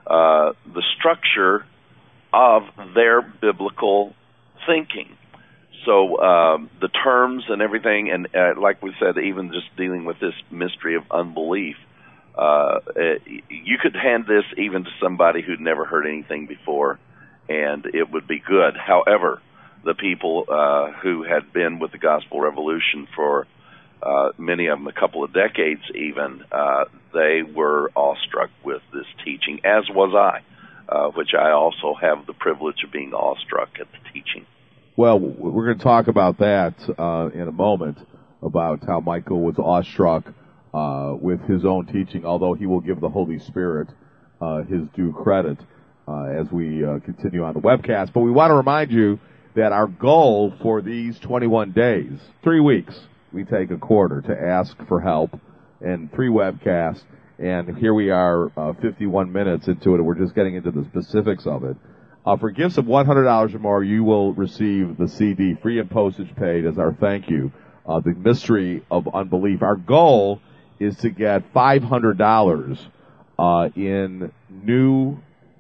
structure of their biblical thinking. So the terms and everything, and like we said, even just dealing with this mystery of unbelief, you could hand this even to somebody who'd never heard anything before, and it would be good. However, the people who had been with the Gospel Revolution for many of them a couple of decades even, they were awestruck with this teaching, as was I, which I also have the privilege of being awestruck at the teaching. Well, we're going to talk about that in a moment, about how Michael was awestruck with his own teaching, although he will give the Holy Spirit his due credit as we continue on the webcast. But we want to remind you that our goal for these 21 days, 3 weeks, we take a quarter to ask for help, and 3 webcasts, and here we are 51 minutes into it, and we're just getting into the specifics of it. For gifts of $100 or more, you will receive the CD, free and postage paid, as our thank you. The Mystery of Unbelief. Our goal is to get $500 in new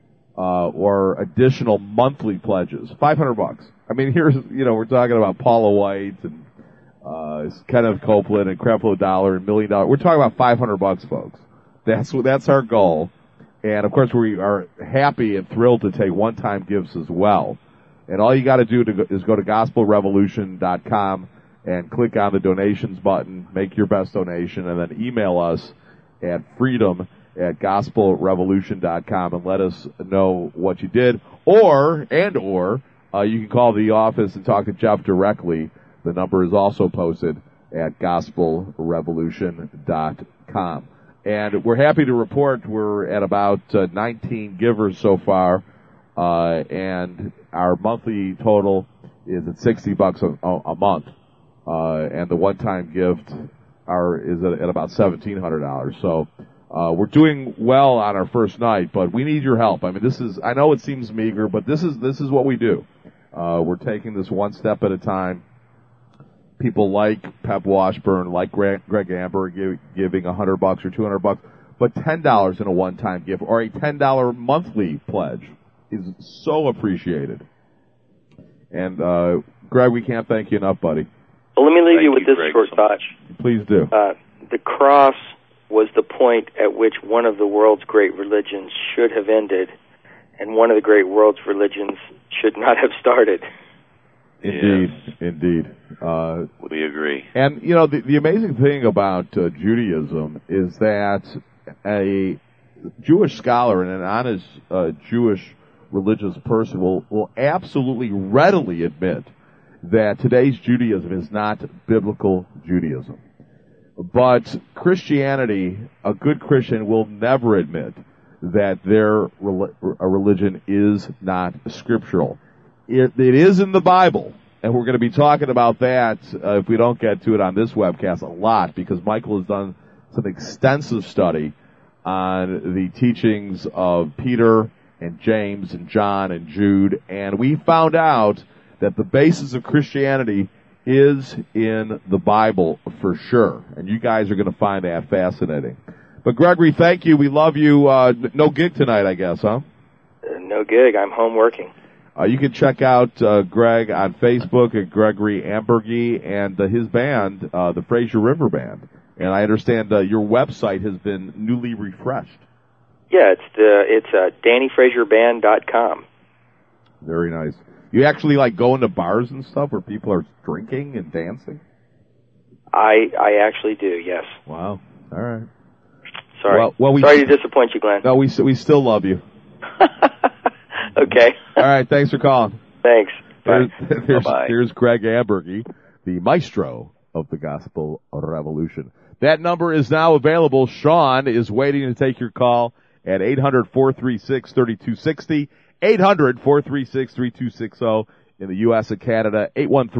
or additional monthly pledges. $500. I mean, here's, we're talking about Paula White and Kenneth Copeland and Creflo Dollar and $1 Million. We're talking about $500, folks. That's our goal. And, of course, we are happy and thrilled to take one-time gifts as well. And all you got to do is go to gospelrevolution.com and click on the donations button, make your best donation, and then email us at freedom@gospelrevolution.com and let us know what you did. Or you can call the office and talk to Jeff directly. The number is also posted at gospelrevolution.com. And we're happy to report we're at about 19 givers so far, and our monthly total is at $60 a month, and the one-time gift is at about $1,700. So we're doing well on our first night, but we need your help. I mean, I know it seems meager, but this is what we do. We're taking this one step at a time. People like Pep Washburn, like Greg Amber, giving $100 or $200, but $10 in a one-time gift or a $10 monthly pledge is so appreciated. And Greg, we can't thank you enough, buddy. Well, let me leave you with this short thought. Please do. The cross was the point at which one of the world's great religions should have ended, and one of the great world's religions should not have started. Indeed. We agree. And, the amazing thing about Judaism is that a Jewish scholar and an honest Jewish religious person will absolutely readily admit that today's Judaism is not biblical Judaism. But Christianity, a good Christian, will never admit that their religion is not scriptural. It is in the Bible, and we're going to be talking about that if we don't get to it on this webcast a lot, because Michael has done some extensive study on the teachings of Peter and James and John and Jude, and we found out that the basis of Christianity is in the Bible for sure, and you guys are going to find that fascinating. But Gregory, thank you. We love you. No gig tonight, I guess, huh? No gig. I'm home working. You can check out Greg on Facebook at Gregory Ambergy and his band, the Fraser River Band. And I understand your website has been newly refreshed. Yeah, it's DannyFrazierBand.com. Very nice. You actually like go into bars and stuff where people are drinking and dancing? I actually do, yes. Wow. All right. Sorry. Well, sorry to disappoint you, Glenn. No, we still love you. Okay. All right. Thanks for calling. Thanks. Here's Greg Ambergy, the maestro of the Gospel Revolution. That number is now available. Sean is waiting to take your call at 800-436-3260, 800-436-3260 in the U.S. and Canada,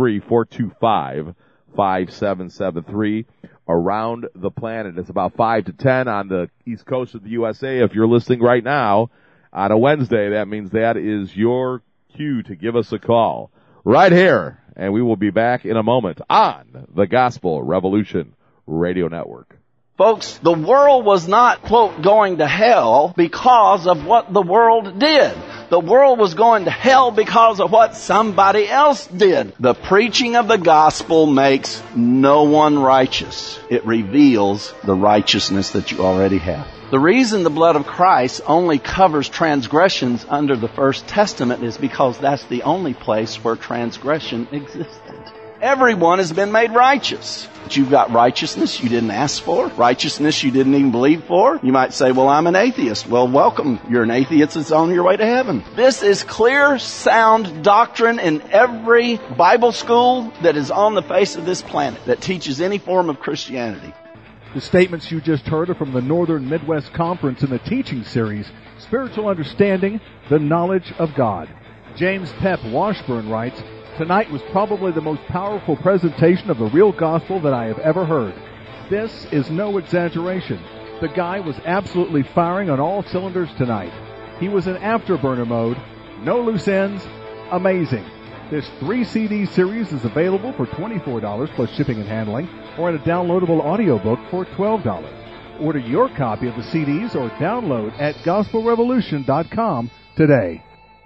813-425-5773. Around the planet, it's about 5 to 10 on the East Coast of the USA. If you're listening right now on a Wednesday, that means that is your cue to give us a call right here, and we will be back in a moment on the Gospel Revolution Radio Network. Folks, the world was not, quote, going to hell because of what the world did. The world was going to hell because of what somebody else did. The preaching of the gospel makes no one righteous. It reveals the righteousness that you already have. The reason the blood of Christ only covers transgressions under the First Testament is because that's the only place where transgression existed. Everyone has been made righteous. But you've got righteousness you didn't ask for, righteousness you didn't even believe for. You might say, well, I'm an atheist. Well, welcome. You're an atheist that's on your way to heaven. This is clear, sound doctrine in every Bible school that is on the face of this planet that teaches any form of Christianity. The statements you just heard are from the Northern Midwest Conference in the teaching series, Spiritual Understanding, the Knowledge of God. James Pep Washburn writes, "Tonight was probably the most powerful presentation of the real gospel that I have ever heard. This is no exaggeration. The guy was absolutely firing on all cylinders tonight. He was in afterburner mode, no loose ends, amazing. This 3-CD series is available for $24 plus shipping and handling, or in a downloadable audiobook for $12. Order your copy of the CDs or download at gospelrevolution.com today."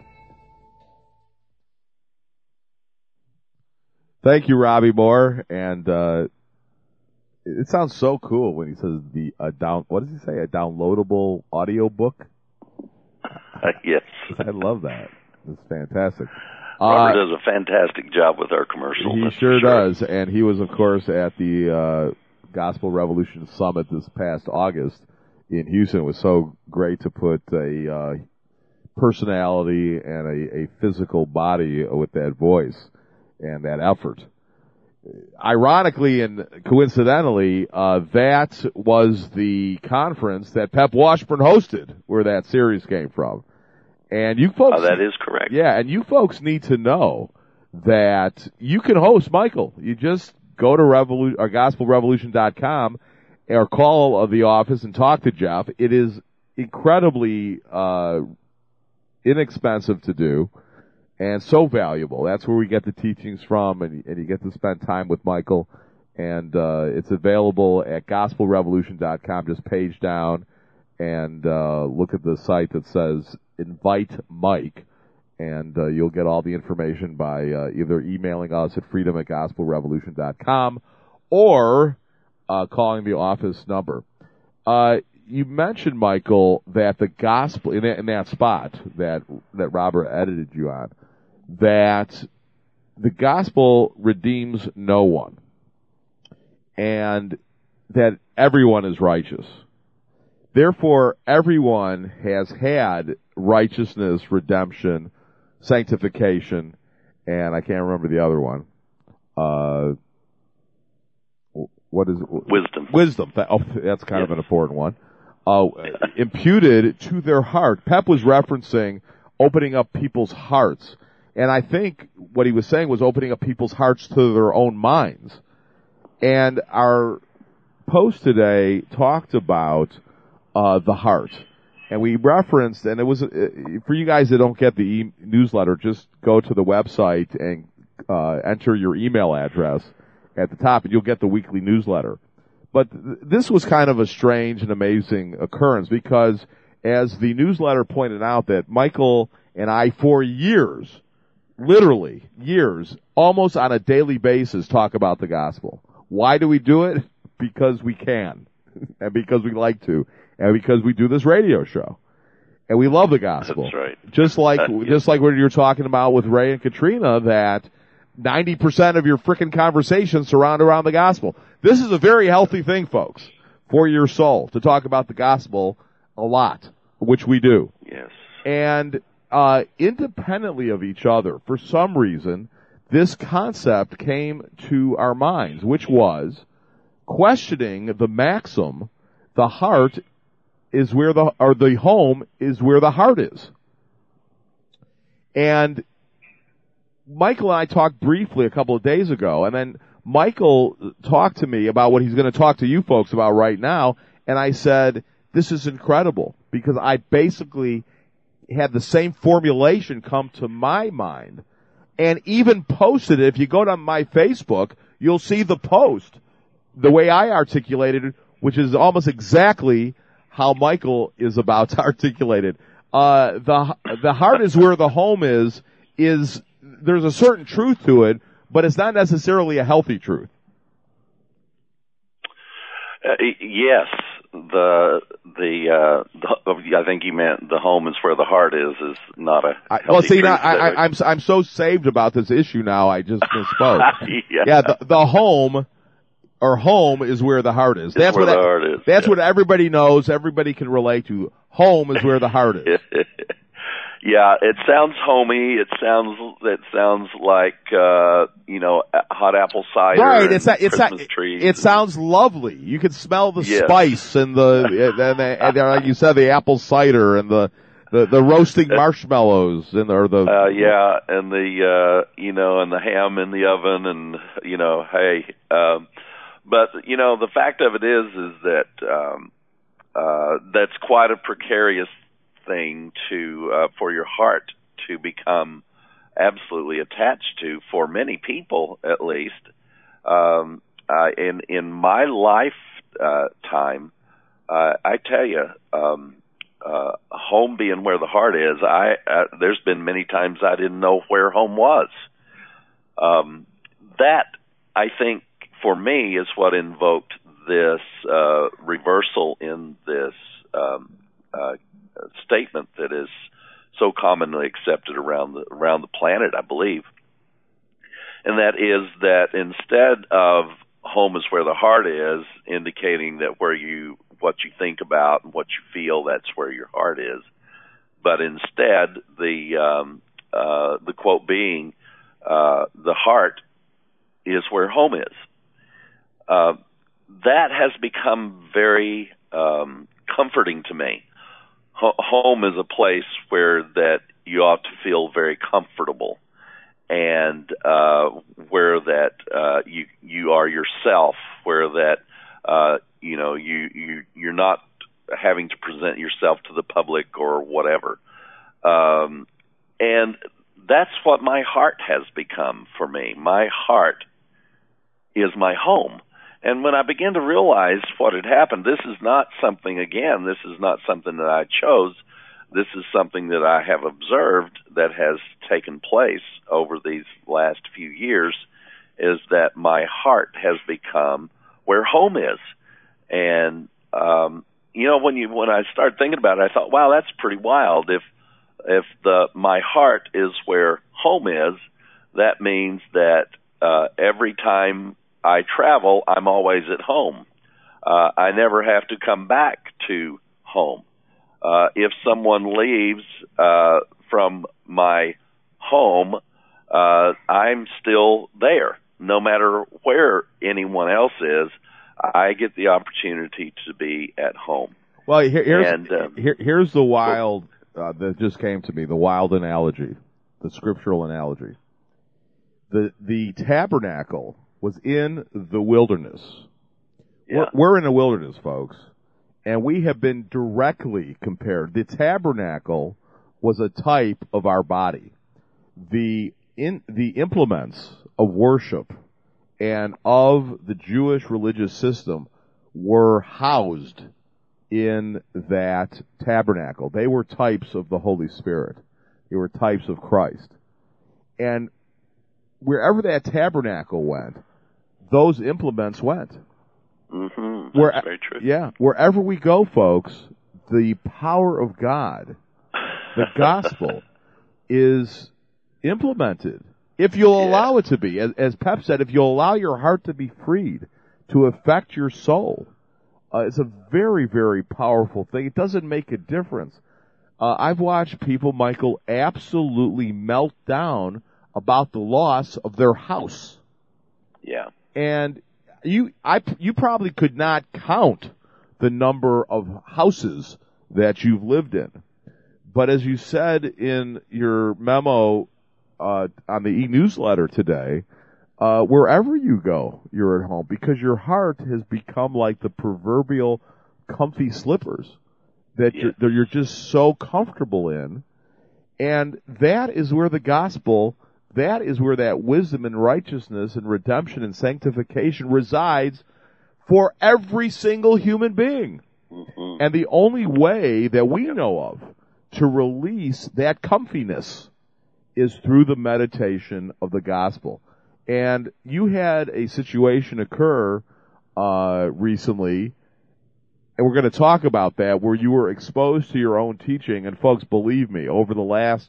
Thank you, Robbie Moore. And it sounds so cool when he says what does he say? A downloadable audiobook? Yes. I love that. It's fantastic. Robert does a fantastic job with our commercials. He sure does. And he was, of course, at the Gospel Revolution Summit this past August in Houston. It was so great to put a personality and a physical body with that voice and that effort. Ironically and coincidentally, that was the conference that Pep Washburn hosted, where that series came from. And you folks... that is correct. Yeah, and you folks need to know that you can host Michael. You just go to gospelrevolution.com or call the office and talk to Jeff. It is incredibly inexpensive to do. And so valuable. That's where we get the teachings from, and you get to spend time with Michael. And it's available at gospelrevolution.com. Just page down and look at the site that says Invite Mike, and you'll get all the information by either emailing us at freedom@gospelrevolution.com or calling the office number. You mentioned, Michael, that the gospel in that spot that Robert edited you on, that the gospel redeems no one, and that everyone is righteous. Therefore, everyone has had righteousness, redemption, sanctification, and I can't remember the other one. What is it? Wisdom. Wisdom. That's kind of an important one. Imputed to their heart. Pep was referencing opening up people's hearts. And I think what he was saying was opening up people's hearts to their own minds. And our post today talked about the heart. And we referenced, and it was, for you guys that don't get the newsletter, just go to the website and enter your email address at the top, and you'll get the weekly newsletter. But this was kind of a strange and amazing occurrence because, as the newsletter pointed out, that Michael and I, for years, literally years, almost on a daily basis, talk about the gospel. Why do we do it? because we can, and because we like to, and because we do this radio show. And we love the gospel. That's right. Just like what you're talking about with Ray and Katrina, that 90% of your frickin' conversations surround around the gospel. This is a very healthy thing, folks, for your soul, to talk about the gospel a lot, which we do. Yes. And independently of each other, for some reason, this concept came to our minds, which was questioning the maxim, the heart is where the home is where the heart is. And Michael and I talked briefly a couple of days ago, and then Michael talked to me about what he's going to talk to you folks about right now, and I said, this is incredible, because I basically had the same formulation come to my mind, and even posted it. If you go to my Facebook, you'll see the post, the way I articulated it, which is almost exactly how Michael is about to articulate it. The heart is where the home is there's a certain truth to it, but it's not necessarily a healthy truth. Yes, I think you meant the home is where the heart is not a healthy truth. I'm so saved about this issue now, I just misspoke. Yeah, the home or home is where the heart is. That's where the heart is. That's what everybody knows, everybody can relate to. Home is where the heart is. Yeah, it sounds homey. It sounds like hot apple cider. Right, and Christmas trees. It sounds lovely. You can smell the spice and and like you said, the apple cider and the roasting marshmallows and and the ham in the oven and but the fact of it is that that's quite a precarious thing for your heart to become absolutely attached to, for many people at least. In my lifetime, I tell you, home being where the heart is, there's been many times I didn't know where home was. That, I think, for me, is what invoked this reversal in this statement that is so commonly accepted around the planet, I believe. And that is that instead of home is where the heart is, indicating that what you think about and what you feel, that's where your heart is. But instead, the quote being, the heart is where home is. That has become very comforting to me. Home is a place where that you ought to feel very comfortable, and where that you are yourself, where that you're not having to present yourself to the public or whatever. And that's what my heart has become for me. My heart is my home. And when I began to realize what had happened, this is not something that I chose. This is something that I have observed that has taken place over these last few years, is that my heart has become where home is. And, when I started thinking about it, I thought, wow, that's pretty wild. If my heart is where home is, that means that, every time I travel, I'm always at home. I never have to come back to home. If someone leaves from my home, I'm still there. No matter where anyone else is, I get the opportunity to be at home. Well, here's the wild that just came to me, the wild analogy, the scriptural analogy. The tabernacle was in the wilderness. Yeah. We're in a wilderness, folks, and we have been directly compared. The tabernacle was a type of our body. The implements of worship and of the Jewish religious system were housed in that tabernacle. They were types of the Holy Spirit. They were types of Christ. And wherever that tabernacle went, those implements went. Mm-hmm. That's very true. Yeah, wherever we go, folks, the power of God, the gospel, is implemented. If you'll allow it to be, as Pep said, if you'll allow your heart to be freed to affect your soul, it's a very, very powerful thing. It doesn't make a difference. I've watched people, Michael, absolutely melt down about the loss of their house. Yeah. And you probably could not count the number of houses that you've lived in. But as you said in your memo on the e-newsletter today, wherever you go, you're at home because your heart has become like the proverbial comfy slippers that you're just so comfortable in. And that is where the gospel, that is where that wisdom and righteousness and redemption and sanctification resides for every single human being. Mm-hmm. And the only way that we know of to release that comfiness is through the meditation of the gospel. And you had a situation occur recently, and we're going to talk about that, where you were exposed to your own teaching. And folks, believe me, over the last,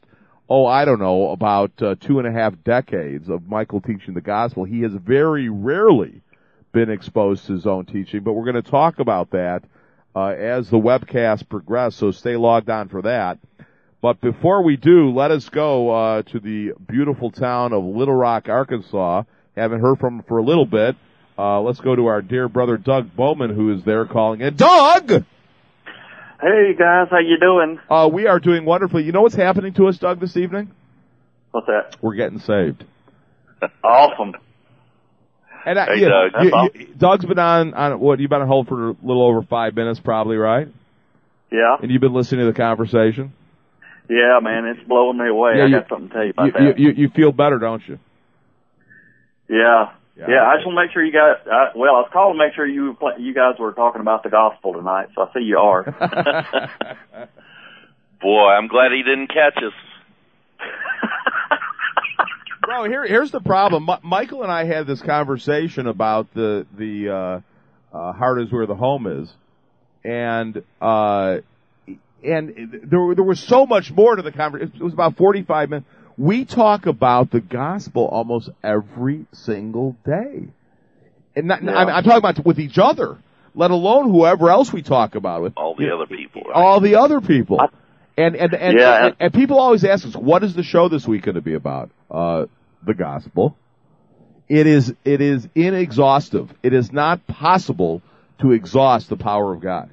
about 2.5 decades of Michael teaching the gospel, he has very rarely been exposed to his own teaching. But we're going to talk about that as the webcast progresses, so stay logged on for that. But before we do, let us go to the beautiful town of Little Rock, Arkansas. Haven't heard from him for a little bit. Let's go to our dear brother Doug Bowman, who is there calling in. Doug! Hey, guys. How you doing? We are doing wonderfully. You know what's happening to us, Doug, this evening? What's that? We're getting saved. Awesome. And hey, Doug. Doug's been on what? You've been on hold for a little over 5 minutes, probably, right? Yeah. And you've been listening to the conversation? Yeah, man, it's blowing me away. I got something to tell you about that. You feel better, don't you? Yeah. I just want to make sure you guys. I was calling to make sure you guys were talking about the gospel tonight. So I see you are. Boy, I'm glad he didn't catch us. Bro, here's the problem. Michael and I had this conversation about the heart is where the home is, and there was so much more to the conversation. It was about 45 minutes. We talk about the gospel almost every single day. And I'm talking about with each other, let alone whoever else we talk about with. All the other people. Right? All the other people. And people always ask us, what is the show this week going to be about? The gospel. It is inexhaustive. It is not possible to exhaust the power of God.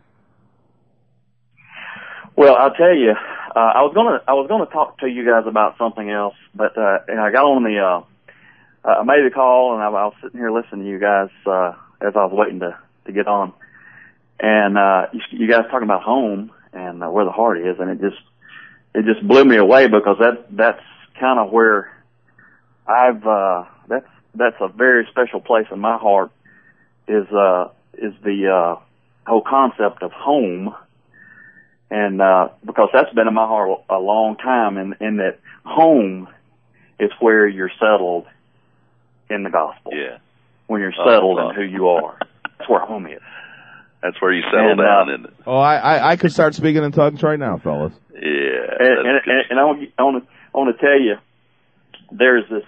Well, I'll tell you, I was gonna talk to you guys about something else, but I got on I made the call and I was sitting here listening to you guys as I was waiting to get on, and you guys talking about home and where the heart is, and it just blew me away because that's kind of where that's a very special place in my heart is the whole concept of home. And because that's been in my heart a long time, in that home is where you're settled in the gospel. Yeah. When you're settled in who you are. That's where home is. That's where you settle down, isn't it? Oh, I could start speaking in tongues right now, fellas. Yeah. And I want to tell you, there's this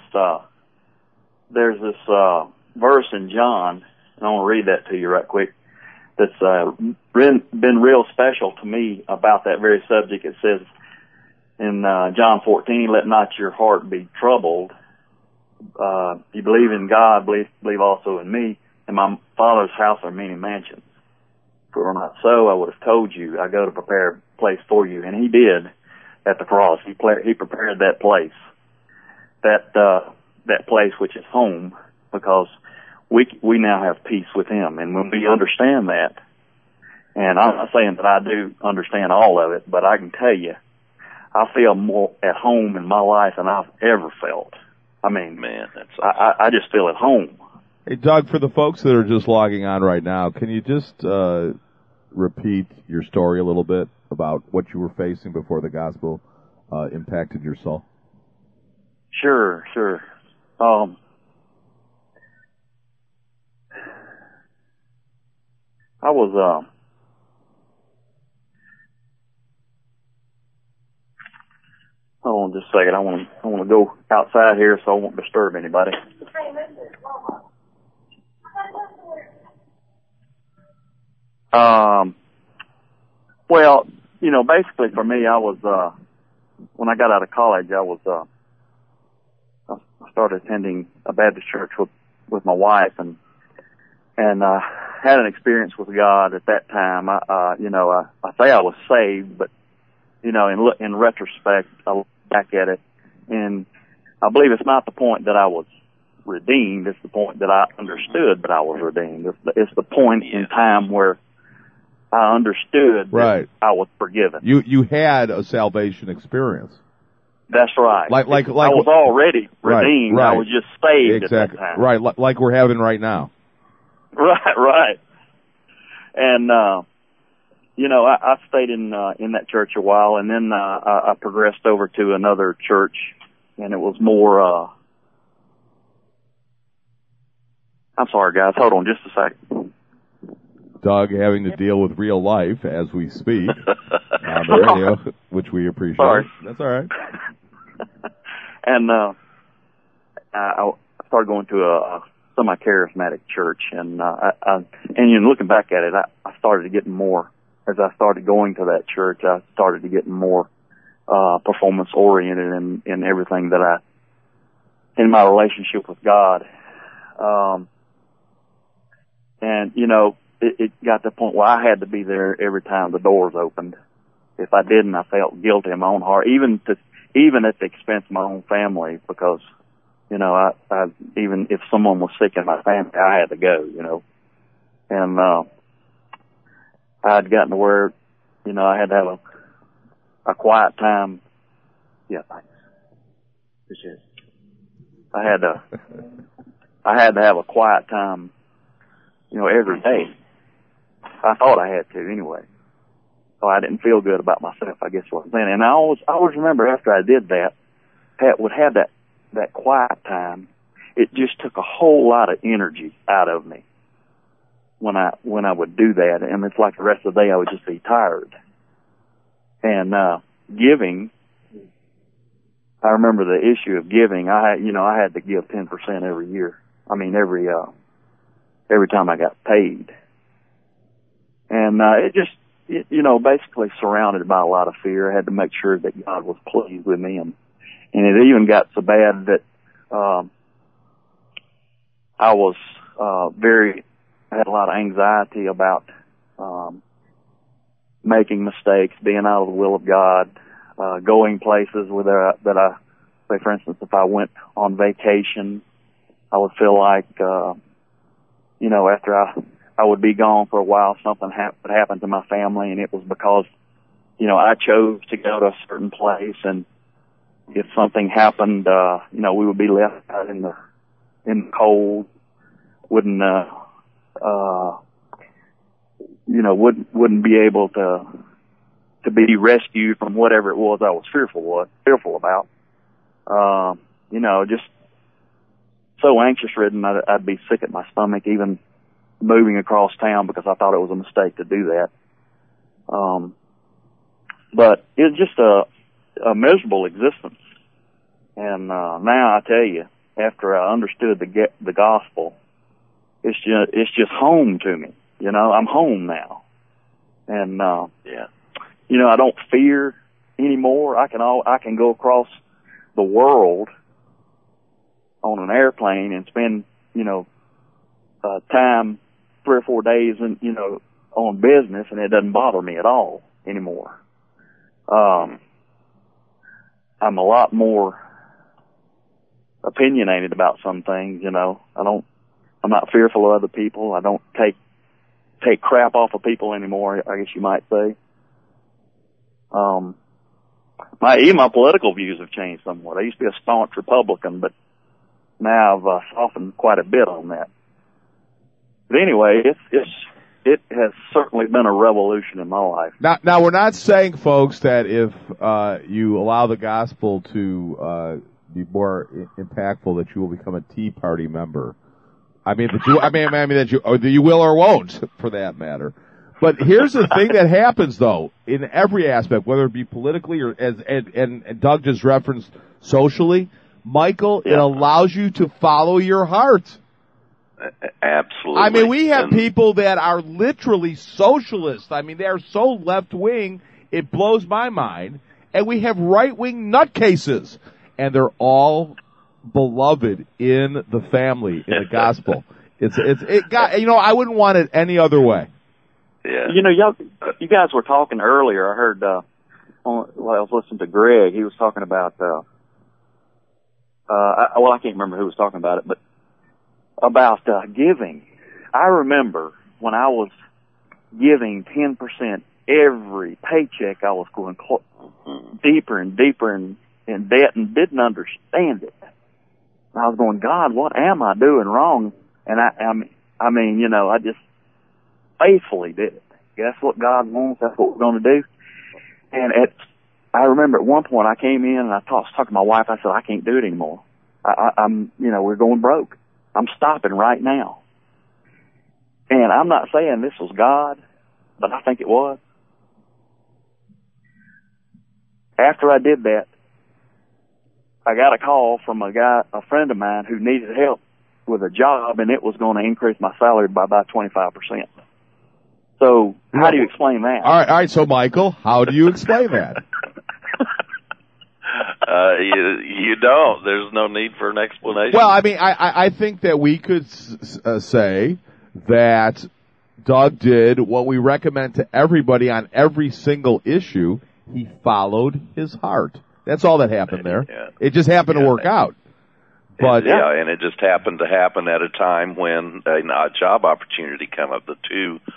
verse in John, and I want to read that to you right quick. That's been real special to me about that very subject. It says in John 14, "Let not your heart be troubled. You believe in God, believe also in me. In my Father's house are many mansions. If it were not so, I would have told you. I go to prepare a place for you." And He did at the cross. He prepared that place, that place which is home, because we now have peace with Him. And when we understand that, and I'm not saying that I do understand all of it, but I can tell you, I feel more at home in my life than I've ever felt. I mean, man, that's awesome. I just feel at home. Hey, Doug, for the folks that are just logging on right now, can you just repeat your story a little bit about what you were facing before the gospel impacted your soul? Sure. hold on just a second. I want to go outside here so I won't disturb anybody. Well, basically for me, I was, when I got out of college, I started attending a Baptist church with my wife and had an experience with God at that time. I say I was saved, but, in retrospect, I look back at it, and I believe it's not the point that I was redeemed, it's the point that I understood that I was redeemed. It's the point in time where I understood that I was forgiven. You had a salvation experience. That's right. Like I was already redeemed. Right. I was just saved exactly. at that time. Right, like we're having right now. Right. And, I stayed in that church a while, and then, I progressed over to another church, and it was more, I'm sorry guys, hold on just a second. Doug having to deal with real life as we speak on the radio, which we appreciate. Sorry. That's all right. And, I started going to a semi-charismatic church, and looking back at it, I started getting more, as I started going to that church, I started to get more, performance oriented in everything that in my relationship with God. It got to the point where I had to be there every time the doors opened. If I didn't, I felt guilty in my own heart, even at the expense of my own family, because, I even if someone was sick in my family, I had to go, and, I had gotten to where, I had to have a quiet time. Yeah, thanks. Appreciate it. I had to have a quiet time, every day. I thought I had to anyway. So I didn't feel good about myself, I guess what I'm saying. And I always remember after I did that, would have that quiet time, it just took a whole lot of energy out of me when I would do that. And it's like the rest of the day I would just be tired. And, giving, I remember the issue of giving. I had to give 10% every year. I mean, every time I got paid. And, it just, basically surrounded by a lot of fear. I had to make sure that God was pleased with me. And it even got so bad that, I was, I had a lot of anxiety about, making mistakes, being out of the will of God, going places that I, say for instance, if I went on vacation, I would feel like, after I would be gone for a while, something would happen to my family, and it was because, I chose to go to a certain place, and if something happened, we would be left out in the cold, wouldn't be able to be rescued from whatever it was I was fearful about. Just so anxious ridden, I'd be sick at my stomach, even moving across town, because I thought it was a mistake to do that. But it's just a miserable existence. And, now I tell you, after I understood the gospel, it's just home to me. I'm home now. And, I don't fear anymore. I can go across the world on an airplane and spend, time 3 or 4 days and, on business, and it doesn't bother me at all anymore. I'm a lot more opinionated about some things, I'm not fearful of other people. I don't take crap off of people anymore, I guess you might say. Even my political views have changed somewhat. I used to be a staunch Republican, but now I've softened quite a bit on that. But anyway, it has certainly been a revolution in my life. Now we're not saying, folks, that if you allow the gospel to be more impactful, that you will become a Tea Party member. that you will or won't, for that matter. But here's the thing that happens, though, in every aspect, whether it be politically or and Doug just referenced socially, Michael, it allows you to follow your heart. Absolutely. I mean, we have people that are literally socialists. I mean, they are so left-wing, it blows my mind. And we have right-wing nutcases. And they're all beloved in the family, in the gospel. I wouldn't want it any other way. Yeah. You guys were talking earlier. I heard, while I was listening to Greg, he was talking about, I can't remember who was talking about it, but about giving. I remember when I was giving 10% every paycheck, I was going deeper and deeper in debt and didn't understand it. And I was going, God, what am I doing wrong? And I just faithfully did it. That's what God wants. That's what we're going to do. And I remember at one point I came in and I was talking to my wife. I said, I can't do it anymore. We're going broke. I'm stopping right now. And I'm not saying this was God, but I think it was. After I did that, I got a call from a friend of mine who needed help with a job, and it was going to increase my salary by about 25%. So how do you explain that? All right. So, Michael, how do you explain that? You don't. There's no need for an explanation. Well, I mean, I think that we could say that Doug did what we recommend to everybody on every single issue. He followed his heart. That's all that happened there. Yeah. It just happened to work out. But and it just happened to happen at a time when a job opportunity came up. The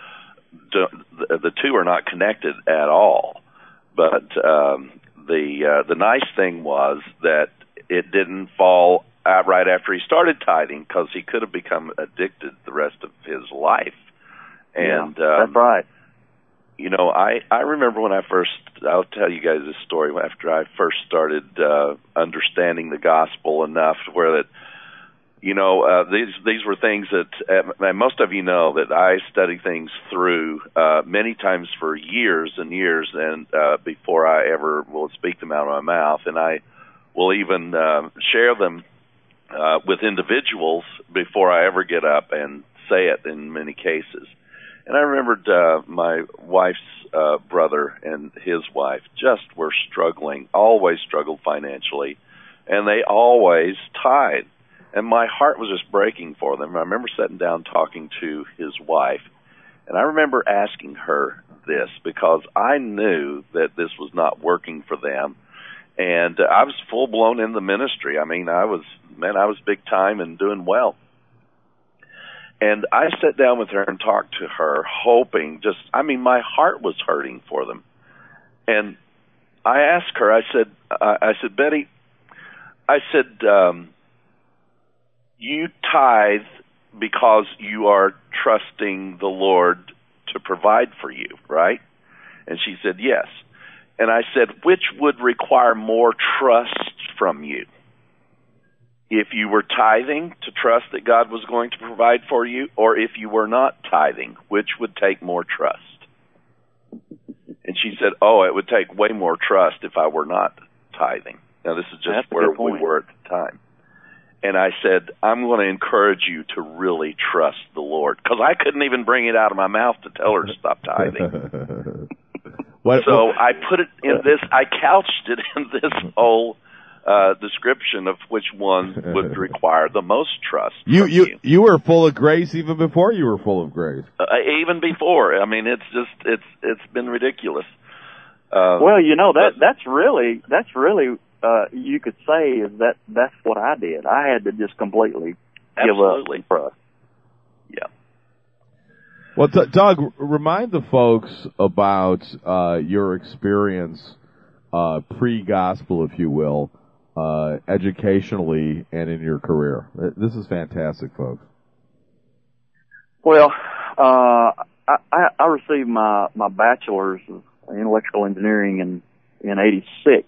two are not connected at all. But the nice thing was that it didn't fall out right after he started tithing, because he could have become addicted the rest of his life. And that's right. I remember when I'll tell you guys this story, after I first started understanding the gospel enough where that, these were things that, and most of you know that I study things through many times for years and years, and before I ever will speak them out of my mouth, and I will even share them with individuals before I ever get up and say it in many cases. And I remembered my wife's brother and his wife just were struggling, always struggled financially, and they always tithed. And my heart was just breaking for them. I remember sitting down talking to his wife, and I remember asking her this, because I knew that this was not working for them. And I was full-blown in the ministry. I mean, I was big time and doing well. And I sat down with her and talked to her, hoping my heart was hurting for them. And I asked her, I said, Betty, you tithe because you are trusting the Lord to provide for you, right? And she said, yes. And I said, which would require more trust from you? If you were tithing to trust that God was going to provide for you, or if you were not tithing, which would take more trust? And she said, it would take way more trust if I were not tithing. Now, this is just where we were at the time. And I said, I'm going to encourage you to really trust the Lord, because I couldn't even bring it out of my mouth to tell her to stop tithing. So I put it in this, I couched it in this whole description of which one would require the most trust. You were full of grace even before you were full of grace. Even before. I mean, it's been ridiculous. That's really you could say is that's what I did. I had to just completely give up trust. Yeah. Well, Doug, remind the folks about your experience pre-gospel, if you will, educationally and in your career. This is fantastic, folks. Well, I received my bachelor's in electrical engineering in '86,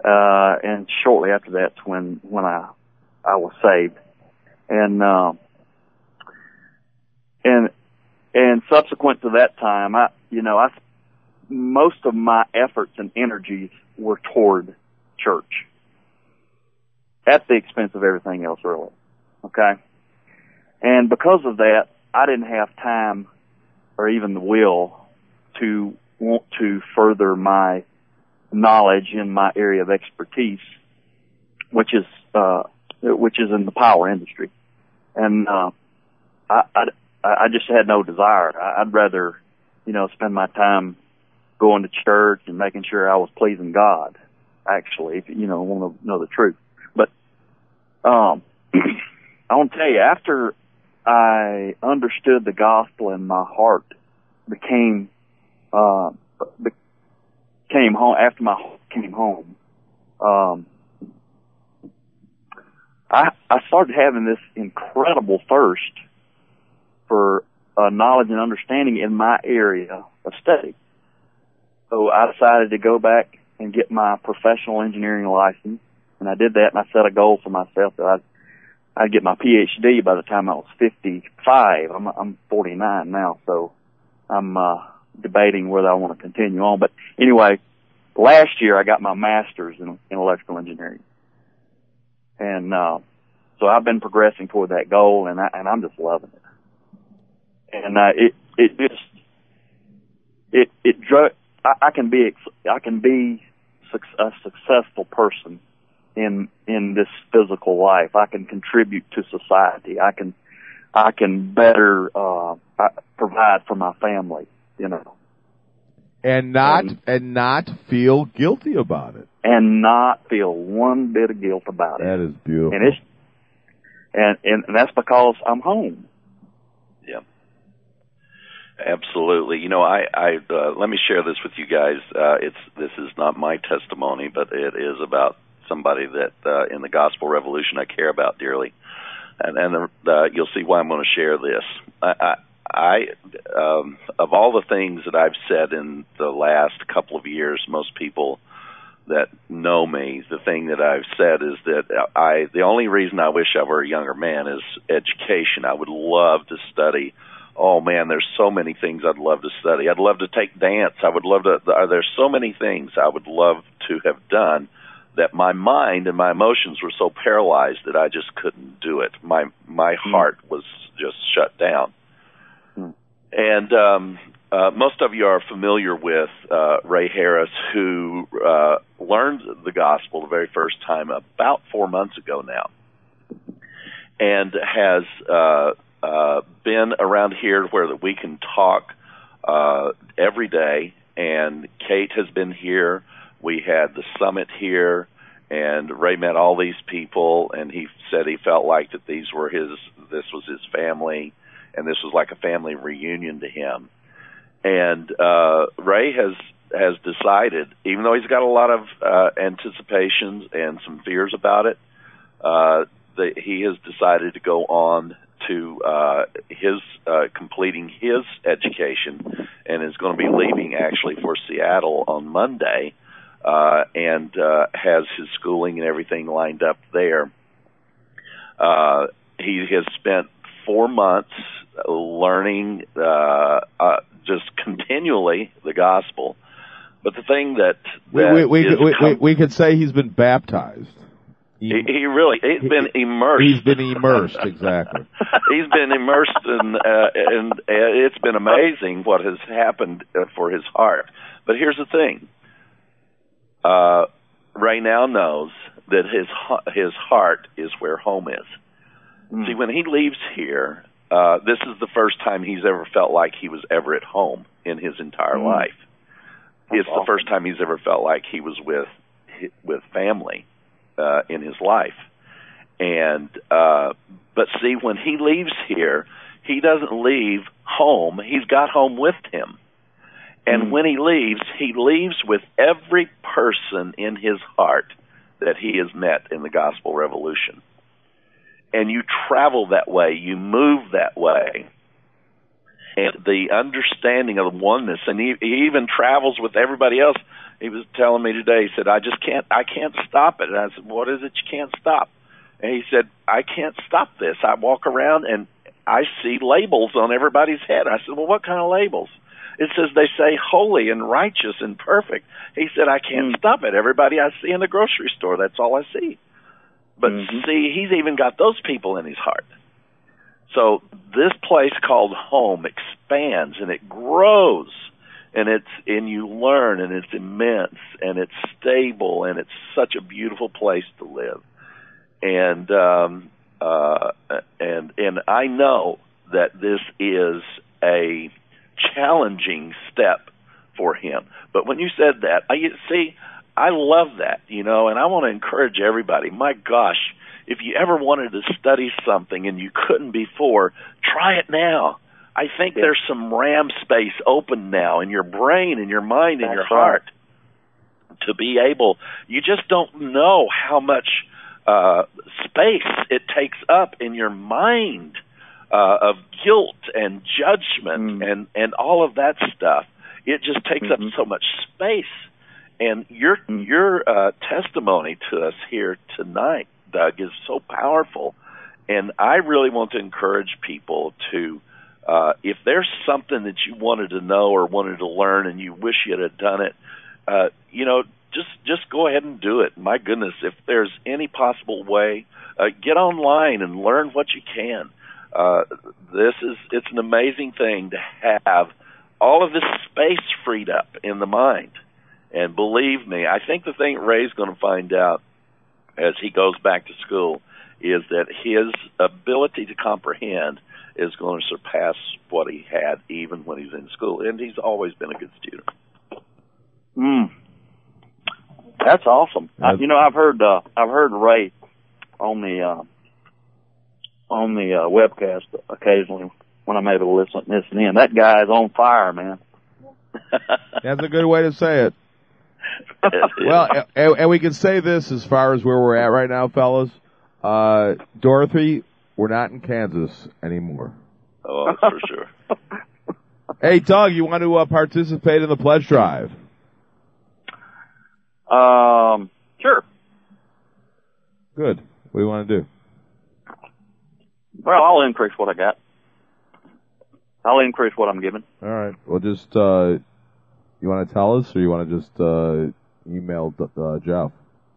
and shortly after that's when I was saved. And and subsequent to that time, most of my efforts and energies were toward church, at the expense of everything else, really. Okay? And because of that, I didn't have time or even the will to want to further my knowledge in my area of expertise, which is in the power industry. And I just had no desire. I'd rather, spend my time going to church and making sure I was pleasing God, actually, if you want to know the truth. But I want to tell you, after I understood the gospel and my heart came home, after my heart came home, I started having this incredible thirst for knowledge and understanding in my area of study. So I decided to go back and get my professional engineering license, and I did that, and I set a goal for myself that I'd get my PhD by the time I was 55. I'm 49 now, so I'm debating whether I want to continue on. But anyway, last year I got my master's in electrical engineering. And so I've been progressing toward that goal, and I'm just loving it. And I can be a successful person in this physical life. I can contribute to society. I can better provide for my family, and not feel guilty about it, and not feel one bit of guilt about it. That is beautiful, and that's because I'm home. Yeah. Absolutely. I let me share this with you guys. This is not my testimony, but it is about somebody that in the gospel revolution I care about dearly, and you'll see why I'm going to share this. I of all the things that I've said in the last couple of years, most people that know me, the thing that I've said is that the only reason I wish I were a younger man is education. I would love to study. Oh man, there's so many things I'd love to study. I'd love to take dance. I would love to, there's so many things I would love to have done that my mind and my emotions were so paralyzed that I just couldn't do it. My heart was just shut down. And most of you are familiar with Ray Harris, who learned the gospel the very first time about 4 months ago now, and has been around here where that we can talk every day. And Kate has been here. We had the summit here, and Ray met all these people, and he said he felt like that this was his family, and this was like a family reunion to him. And Ray has decided, even though he's got a lot of anticipations and some fears about it, that he has decided to go on to his completing his education, and is going to be leaving actually for Seattle on Monday, and has his schooling and everything lined up there. He has spent 4 months learning just continually the gospel. But the thing that we could say he's been baptized. He's been immersed. He's been immersed, exactly. He's been immersed, and it's been amazing what has happened for his heart. But here's the thing. Ray now knows that his heart is where home is. See, when he leaves here, this is the first time he's ever felt like he was ever at home in his entire life. It's the first time he's ever felt like he was with family in his life. And but see, when he leaves here, he doesn't leave home. He's got home with him. And when he leaves with every person in his heart that he has met in the gospel revolution. And you travel that way, you move that way. And the understanding of the oneness, and he even travels with everybody else. He was telling me today, he said, I can't stop it. And I said, what is it you can't stop? And he said, I can't stop this. I walk around and I see labels on everybody's head. I said, well, what kind of labels? It says they say holy and righteous and perfect. He said, I can't stop it. Everybody I see in the grocery store, that's all I see. But see, he's even got those people in his heart. So this place called home expands and it grows, and you learn, and it's immense, and it's stable, and it's such a beautiful place to live. And I know that this is a challenging step for him. But when you said that, I love that, and I want to encourage everybody. My gosh, if you ever wanted to study something and you couldn't before, try it now. I think there's some RAM space open now in your brain, in your mind, in your heart to be able. You just don't know how much space it takes up in your mind of guilt and judgment and all of that stuff. It just takes up so much space. And your testimony to us here tonight, Doug, is so powerful. And I really want to encourage people to, if there's something that you wanted to know or wanted to learn and you wish you had done it, just go ahead and do it. My goodness, if there's any possible way, get online and learn what you can. It's an amazing thing to have all of this space freed up in the mind. And believe me, I think the thing Ray's going to find out as he goes back to school is that his ability to comprehend is going to surpass what he had even when he's in school. And he's always been a good student. That's awesome. I've heard Ray on the webcast occasionally when I'm able to listen in. That guy is on fire, man. That's a good way to say it. Well, and we can say this as far as where we're at right now, fellas. Dorothy, we're not in Kansas anymore. Oh, that's for sure. Hey, Doug, you want to participate in the pledge drive? Sure. Good. What do you want to do? Well, I'll increase what I got. I'll increase what I'm given. All right. Well, just, you want to tell us, or you want to just email Jeff?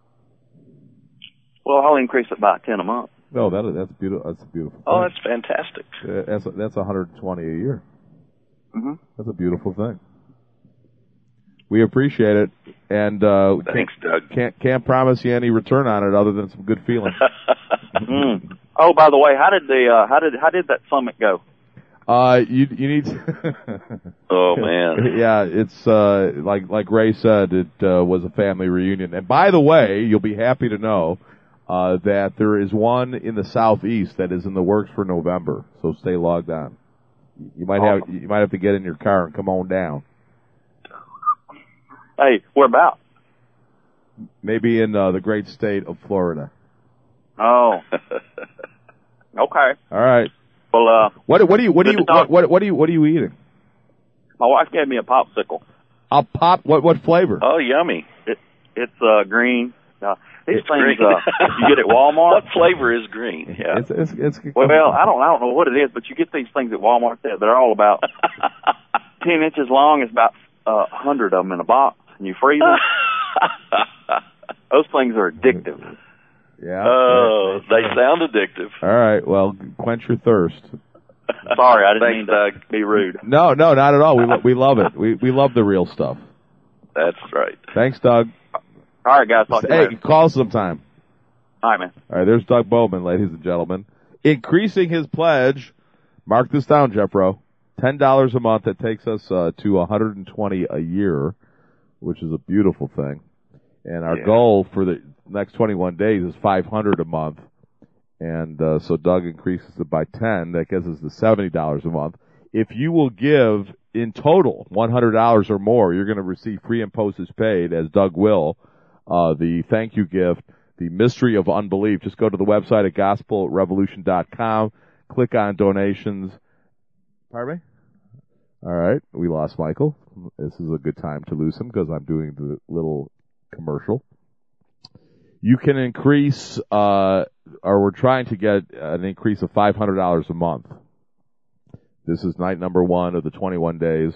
Well, I'll increase it by 10 a month. No, that's beautiful. That's a beautiful. Oh, that's fantastic. That's 120 a year. Mm-hmm. That's a beautiful thing. We appreciate it, and thanks, Doug. Can't promise you any return on it other than some good feelings. Oh, by the way, how did that summit go? You need to Oh man. Yeah, it's like Ray said, it was a family reunion. And by the way, you'll be happy to know that there is one in the southeast that is in the works for November. So stay logged on. You might have to get in your car and come on down. Hey, whereabouts? Maybe in the great state of Florida. Oh. Okay. All right. Well, what are you eating? My wife gave me a popsicle. A pop? What flavor? Oh, yummy! It's green. These things green. You get at Walmart. What flavor is green? Yeah. It's well, I don't know what it is, but you get these things at Walmart. They're all about 10 inches long. It's about 100 of them in a box, and you freeze them. Those things are addictive. Yeah. Oh, they sound addictive. All right. Well, quench your thirst. Sorry, I didn't mean to be rude. No, not at all. We love it. We love the real stuff. That's right. Thanks, Doug. All right, guys. Talk to you later. Call sometime. All right, man. All right, there's Doug Bowman, ladies and gentlemen. Increasing his pledge. Mark this down, Jeffro. $10 a month. That takes us to $120 a year, which is a beautiful thing. And our goal for the next 21 days is $500 a month. And so Doug increases it by 10. That gets us to $70 a month. If you will give in total $100 or more, you're going to receive free and postage paid, as Doug will. The thank you gift, the mystery of unbelief. Just go to the website at gospelrevolution.com. Click on donations. Pardon me? All right. We lost Michael. This is a good time to lose him because I'm doing the little commercial. You can increase, or we're trying to get an increase of $500 a month. This is night number 1 of the 21 days.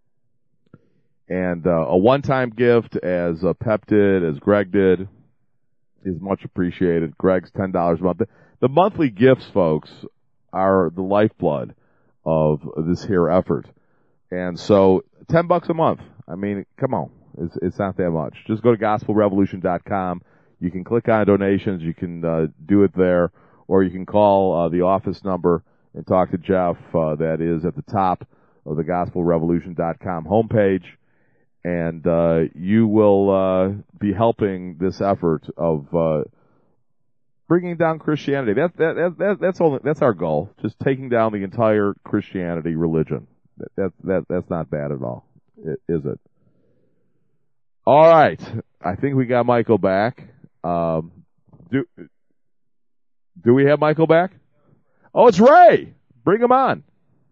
And a one-time gift, as Pep did, as Greg did, is much appreciated. Greg's $10 a month. The monthly gifts, folks, are the lifeblood of this here effort. And so, $10 a month. I mean, come on. It's not that much. Just go to gospelrevolution.com. You can click on donations. You can do it there. Or you can call the office number and talk to Jeff. That is at the top of the gospelrevolution.com homepage. And you will be helping this effort of bringing down Christianity. That's our goal. Just taking down the entire Christianity religion. That's not bad at all, is it? All right, I think we got Michael back. Do we have Michael back? Oh, it's Ray. Bring him on.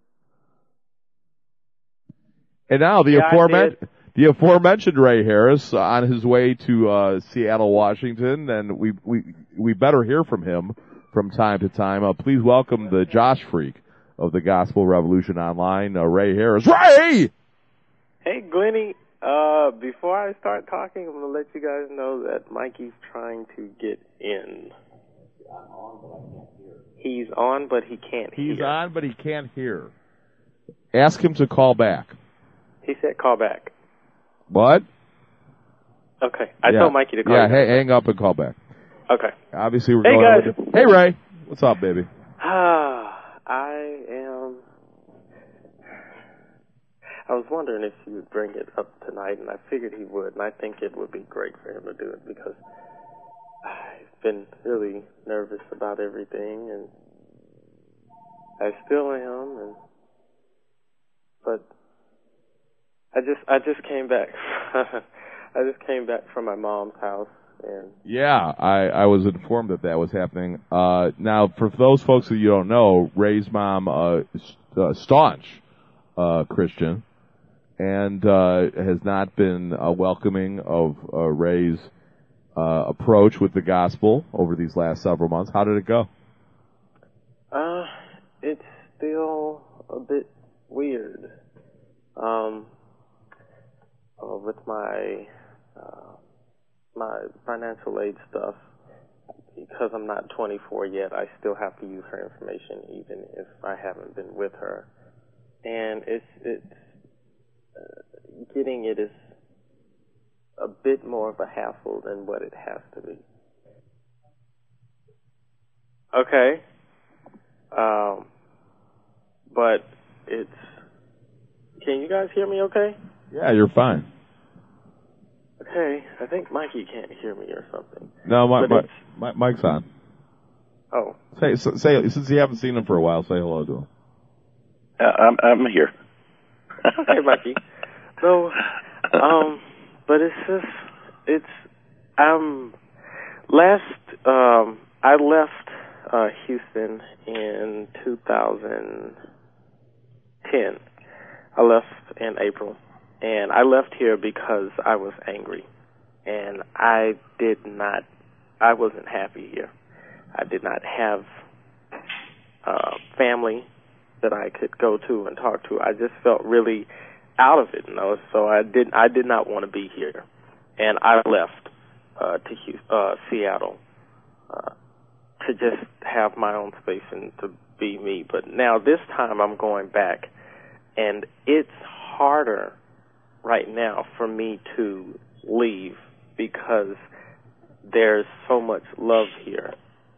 And now the aforementioned Ray Harris on his way to Seattle, Washington, and we better hear from him from time to time. Please welcome the Josh Freak of the Gospel Revolution Online, Ray Harris. Ray! Hey, Glennie. Before I start talking, I'm going to let you guys know that Mikey's trying to get in. He's on, but he can't hear. He's on, but he can't hear. Ask him to call back. He said call back. What? Okay. I told Mikey to call back. Yeah, hang up and call back. Okay. Obviously, we're going guys. over. Hey, Ray. What's up, baby? I was wondering if he would bring it up tonight, and I figured he would, and I think it would be great for him to do it because I've been really nervous about everything, and I still am, but I just came back. I just came back from my mom's house, and yeah, I was informed that was happening. Now, for those folks that you don't know, Ray's mom staunch Christian, and has not been welcoming of Ray's approach with the gospel over these last several months. How did it go? It's still a bit weird. With my financial aid stuff, because I'm not 24 yet, I still have to use her information even if I haven't been with her. And it's getting it is a bit more of a hassle than what it has to be. Okay. But it's... Can you guys hear me okay? Yeah, you're fine. Okay, I think Mikey can't hear me or something. No, Mike's on. Oh. Say, since you haven't seen him for a while, say hello to him. I'm here. Okay, Mikey. So, but I left Houston in 2010. I left in April, and I left here because I was angry, and I wasn't happy here. I did not have family that I could go to and talk to. I just felt really out of it, so I did not want to be here, and I left to Seattle to just have my own space and to be me. But now this time I'm going back, and it's harder right now for me to leave because there's so much love here,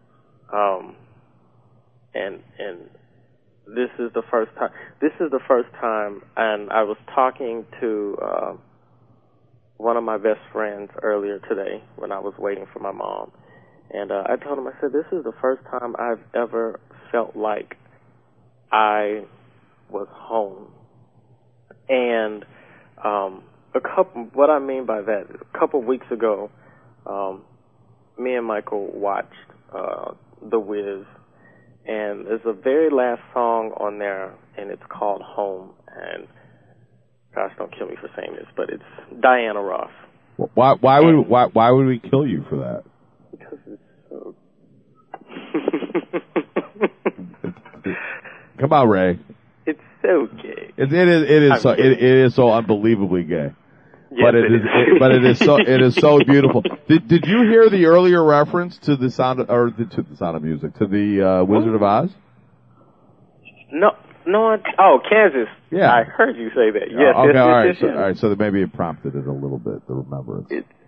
and this is the first time. And I was talking to one of my best friends earlier today when I was waiting for my mom, and I told him, I said, this is the first time I've ever felt like I was home. And what I mean by that, a couple of weeks ago, me and Michael watched The Wiz, and there's a very last song on there, and it's called Home. And gosh, don't kill me for saying this, but it's Diana Ross. Why would we kill you for that? Because it's so... Come on, Ray. It's It is so unbelievably gay. Yes, it is so beautiful. Did you hear the earlier reference to the Sound of Music, to the Wizard of Oz? No. Kansas. Yeah. I heard you say that. Yes. Okay, all right. So maybe it prompted it a little bit, the remembrance.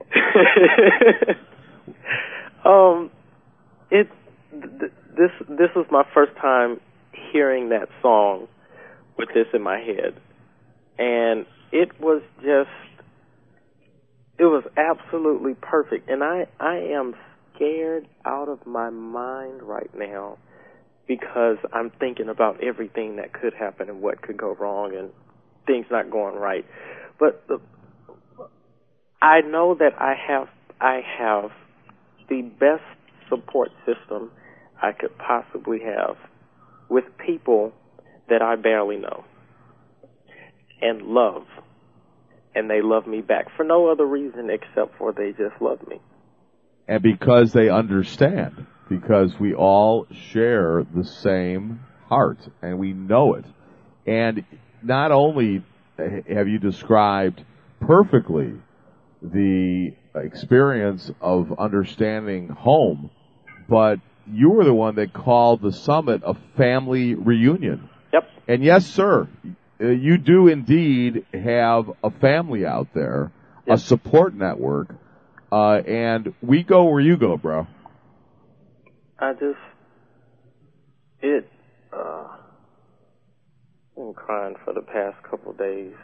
This was my first time hearing that song with this in my head, and it was absolutely perfect. And I am scared out of my mind right now because I'm thinking about everything that could happen and what could go wrong and things not going right. But I know that I have the best support system I could possibly have with people that I barely know and love. And they love me back for no other reason except for they just love me. And because they understand. Because we all share the same heart, and we know it. And not only have you described perfectly the experience of understanding home, but you were the one that called the summit a family reunion. Yep. And yes, sir, you do indeed have a family out there, a support network, and we go where you go, bro. I'm crying for the past couple of days.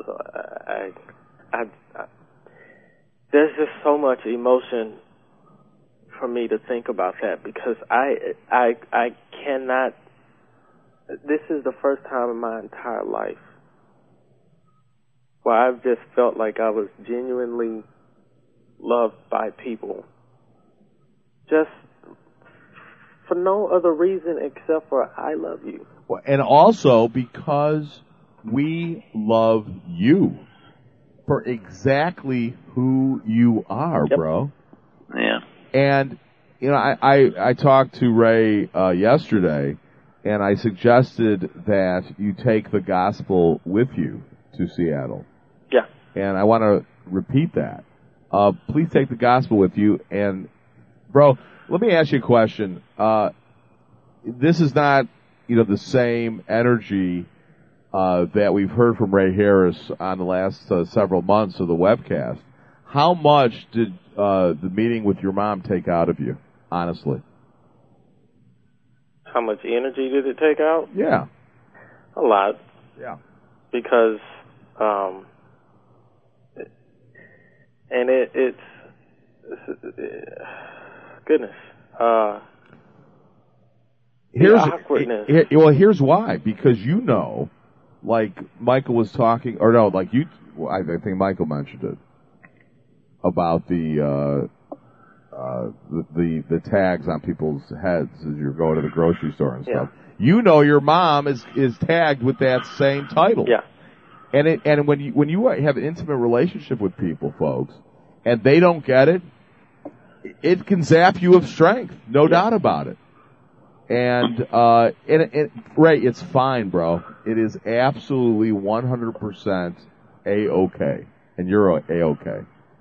There's just so much emotion for me to think about that because I cannot. This is the first time in my entire life where I've just felt like I was genuinely loved by people. Just for no other reason except for I love you. Well, and also because we love you for exactly who you are, bro. Yeah. And, you know, I talked to Ray yesterday, and I suggested that you take the gospel with you to Seattle. Yeah. And I want to repeat that. Please take the gospel with you. And, bro, let me ask you a question. This is not, you know, the same energy that we've heard from Ray Harris on the last several months of the webcast. How much did the meeting with your mom take out of you, honestly? How much energy did it take out? Yeah. A lot. Yeah. Because, it's goodness. Here's why. Because you know, like Michael was talking, or no, like you, I think Michael mentioned it about the tags on people's heads as you're going to the grocery store and stuff. You know, your mom is tagged with that same title. Yeah. And when you have an intimate relationship with people, folks, and they don't get it, it can zap you of strength, no doubt about it. And Ray, it's fine, bro. It is absolutely 100% A-okay, and you're A-okay.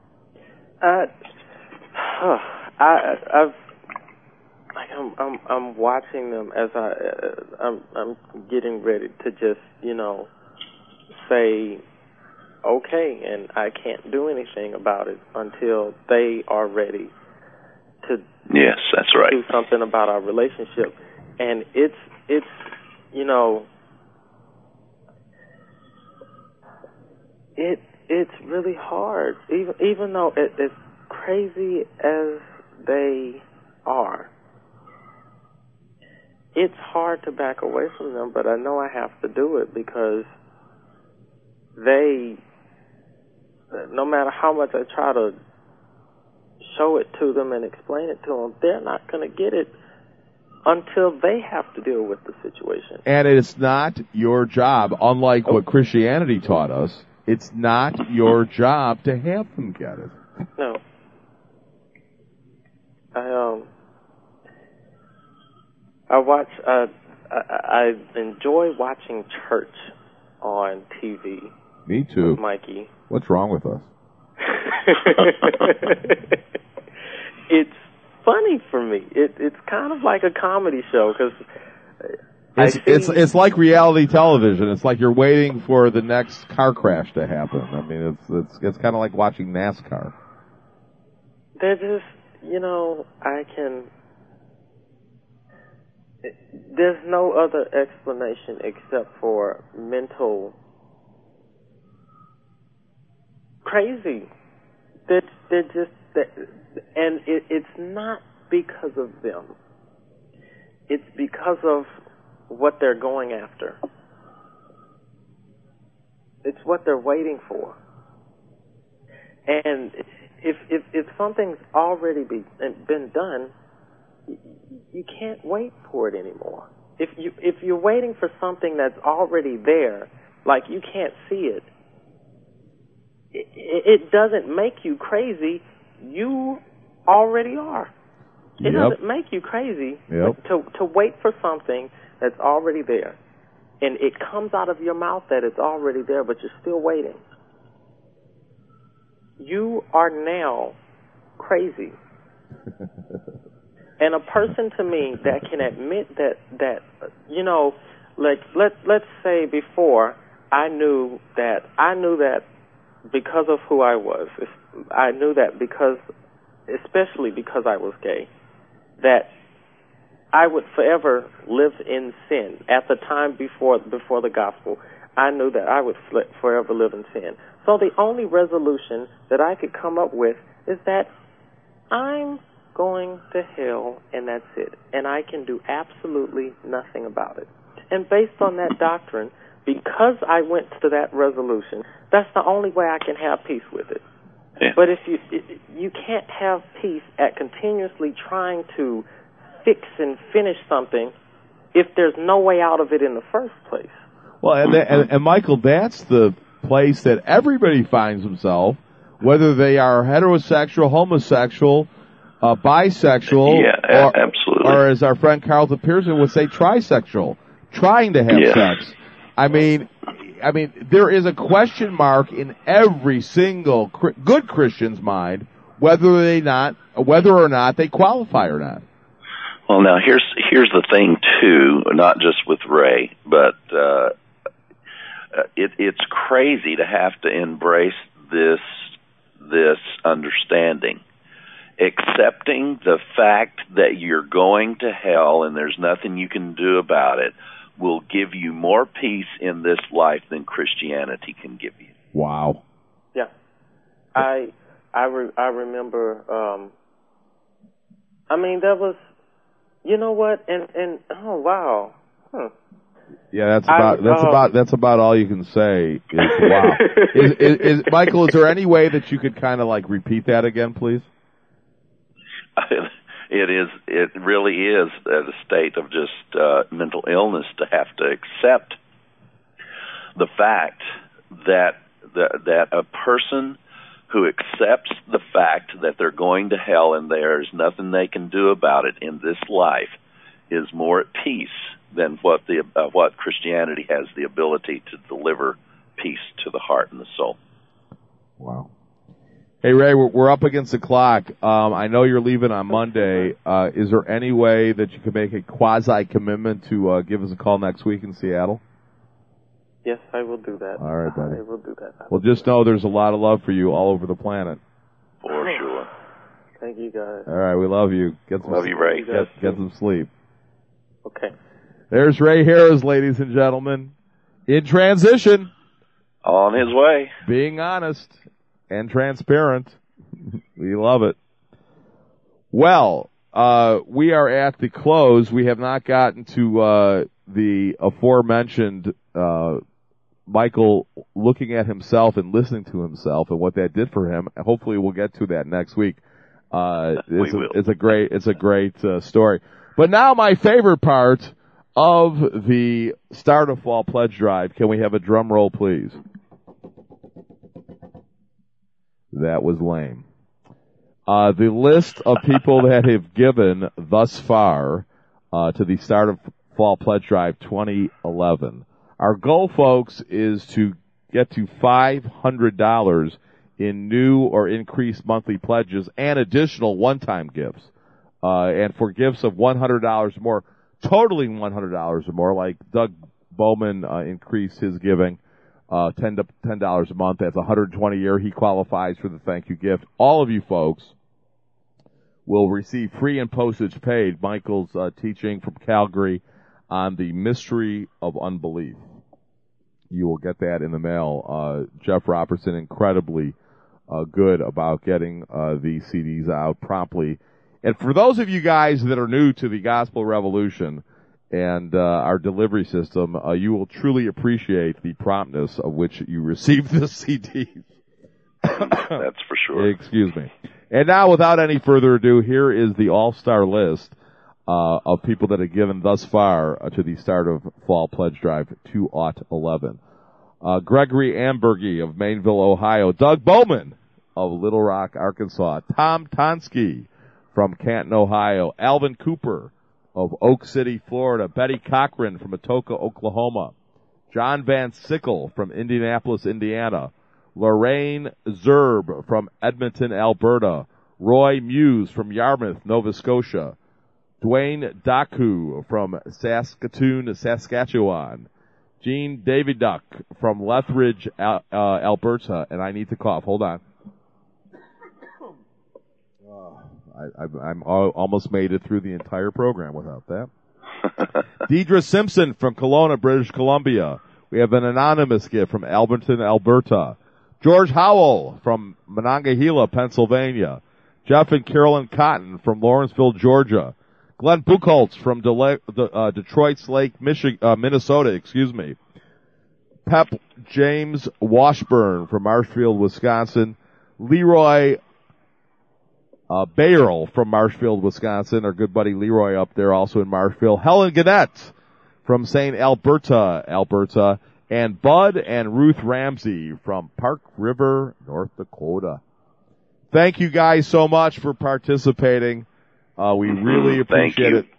I'm watching them as I'm getting ready to just, you know, say okay, and I can't do anything about it until they are ready to yes, that's right. do something about our relationship. And it's you know, it's really hard, even though as crazy as they are. It's hard to back away from them, but I know I have to do it because they, no matter how much I try to show it to them and explain it to them, they're not going to get it until they have to deal with the situation. And it's not your job, unlike what Christianity taught us, it's not your job to have them get it. No. I enjoy watching church on TV. Me too. With Mikey. What's wrong with us? It's funny for me. It's kind of like a comedy show because it's like reality television. It's like you're waiting for the next car crash to happen. I mean, it's kind of like watching NASCAR. They're just, there's no other explanation except for mental crazy. They're just, and it's not because of them. It's because of what they're going after. It's what they're waiting for. And if something's already been done, you can't wait for it anymore. If you're waiting for something that's already there, like you can't see it, it doesn't make you crazy. You already are. It doesn't make you crazy to wait for something that's already there. And it comes out of your mouth that it's already there, but you're still waiting. You are now crazy. And a person to me that can admit that like let's say before I knew that because of who I was, I knew that especially because I was gay, that I would forever live in sin. At the time before the gospel, I knew that I would forever live in sin. So the only resolution that I could come up with is that I'm going to hell and that's it. And I can do absolutely nothing about it. And based on that doctrine, because I went to that resolution, that's the only way I can have peace with it. Yeah. But if you can't have peace at continuously trying to fix and finish something if there's no way out of it in the first place. Well, and Michael, that's the place that everybody finds themselves, whether they are heterosexual, homosexual, bisexual, absolutely, or as our friend Carlton Pearson would say, trisexual, trying to have sex. I mean, there is a question mark in every single good Christian's mind whether or not they qualify or not. Well, now here's the thing too, not just with Ray, but it's crazy to have to embrace this understanding, accepting the fact that you're going to hell and there's nothing you can do about it will give you more peace in this life than Christianity can give you. Wow. Yeah. I remember, that was, you know what, and oh wow. Huh. Yeah, that's about all you can say is wow. is Michael, is there any way that you could kind of like repeat that again, please? It really is a state of just mental illness to have to accept the fact that a person who accepts the fact that they're going to hell and there's nothing they can do about it in this life is more at peace than what Christianity has the ability to deliver peace to the heart and the soul. Wow. Hey, Ray, we're up against the clock. I know you're leaving on Monday. Is there any way that you could make a quasi-commitment to give us a call next week in Seattle? Yes, I will do that. All right, buddy. I will do that. Well, just know there's a lot of love for you all over the planet. For sure. Thank you, guys. All right, we love you. Love you, Ray. Get some sleep. Okay. There's Ray Harris, ladies and gentlemen. In transition. On his way. Being honest and transparent. We love it. Well, we are at the close. We have not gotten to the aforementioned Michael looking at himself and listening to himself and what that did for him. Hopefully we'll get to that next week. It's a great story. But now my favorite part of the Start of Fall Pledge Drive. Can we have a drum roll, please? That was lame. The list of people that have given thus far to the Start of Fall Pledge Drive 2011 Our goal, folks, is to get to $500 in new or increased monthly pledges and additional one-time gifts. And for gifts of $100 or more, totaling $100 or more, like Doug Bowman increased his giving $10 a month. That's $120 a year. He qualifies for the thank you gift. All of you folks will receive free and postage paid Michael's teaching from Calgary on the mystery of unbelief. You will get that in the mail. Jeff Robertson, incredibly good about getting these CDs out promptly. And for those of you guys that are new to the Gospel Revolution and our delivery system, you will truly appreciate the promptness of which you receive the CDs. That's for sure. Excuse me. And now, without any further ado, here is the all-star list of people that have given thus far to the start of Fall Pledge Drive 2011. Gregory Ambergy of Mainville, Ohio. Doug Bowman of Little Rock, Arkansas. Tom Tonsky from Canton, Ohio. Alvin Cooper of Oak City, Florida. Betty Cochran from Atoka, Oklahoma. John Van Sickle from Indianapolis, Indiana. Lorraine Zerb from Edmonton, Alberta. Roy Muse from Yarmouth, Nova Scotia. Dwayne Daku from Saskatoon, Saskatchewan. Gene Daviduck from Lethbridge, Alberta. And I need to cough. Hold on. I'm almost made it through the entire program without that. Deidre Simpson from Kelowna, British Columbia. We have an anonymous gift from Alberton, Alberta. George Howell from Monongahela, Pennsylvania. Jeff and Carolyn Cotton from Lawrenceville, Georgia. Glenn Buchholz from Detroit's Lake, Minnesota, Pep James Washburn from Marshfield, Wisconsin. Leroy Bayerl from Marshfield, Wisconsin. Our good buddy Leroy up there also in Marshfield. Helen Gannett from St. Alberta, Alberta. And Bud and Ruth Ramsey from Park River, North Dakota. Thank you guys so much for participating. We really appreciate it.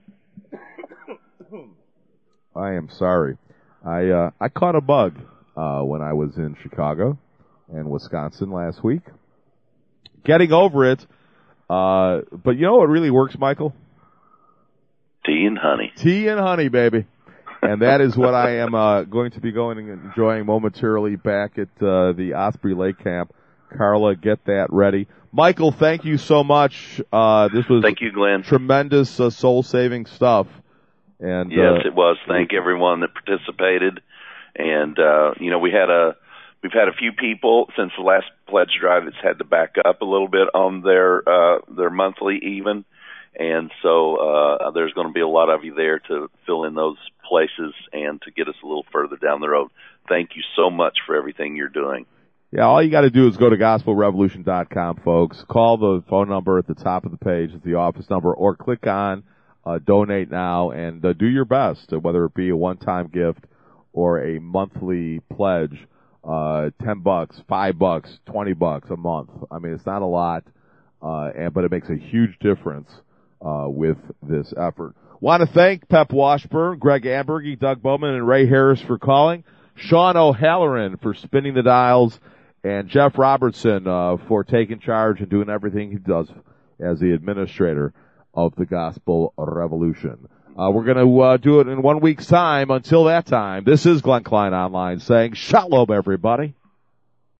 I am sorry. I caught a bug when I was in Chicago and Wisconsin last week. Getting over it. But you know what really works, Michael? Tea and honey. Tea and honey, baby. And that is what I am going to be going and enjoying momentarily back at the Osprey Lake Camp. Carla, get that ready. Michael, thank you so much. This was thank you, Glenn. Tremendous soul-saving stuff. And yes, it was. Thank everyone that participated. And we've had a few people since the last pledge drive that's had to back up a little bit on their monthly even. And so there's going to be a lot of you there to fill in those places and to get us a little further down the road. Thank you so much for everything you're doing. Yeah, all you got to do is go to gospelrevolution.com, folks. Call the phone number at the top of the page. It's the office number. Or click on Donate Now and do your best, whether it be a one-time gift or a monthly pledge, $10, $5, $20 a month. I mean, it's not a lot, but it makes a huge difference with this effort. Want to thank Pep Washburn, Greg Ambergy, Doug Bowman, and Ray Harris for calling, Sean O'Halloran for spinning the dials, and Jeff Robertson for taking charge and doing everything he does as the administrator of the Gospel Revolution. We're going to do it in 1 week's time. Until that time, this is Glenn Klein Online saying shalom, everybody.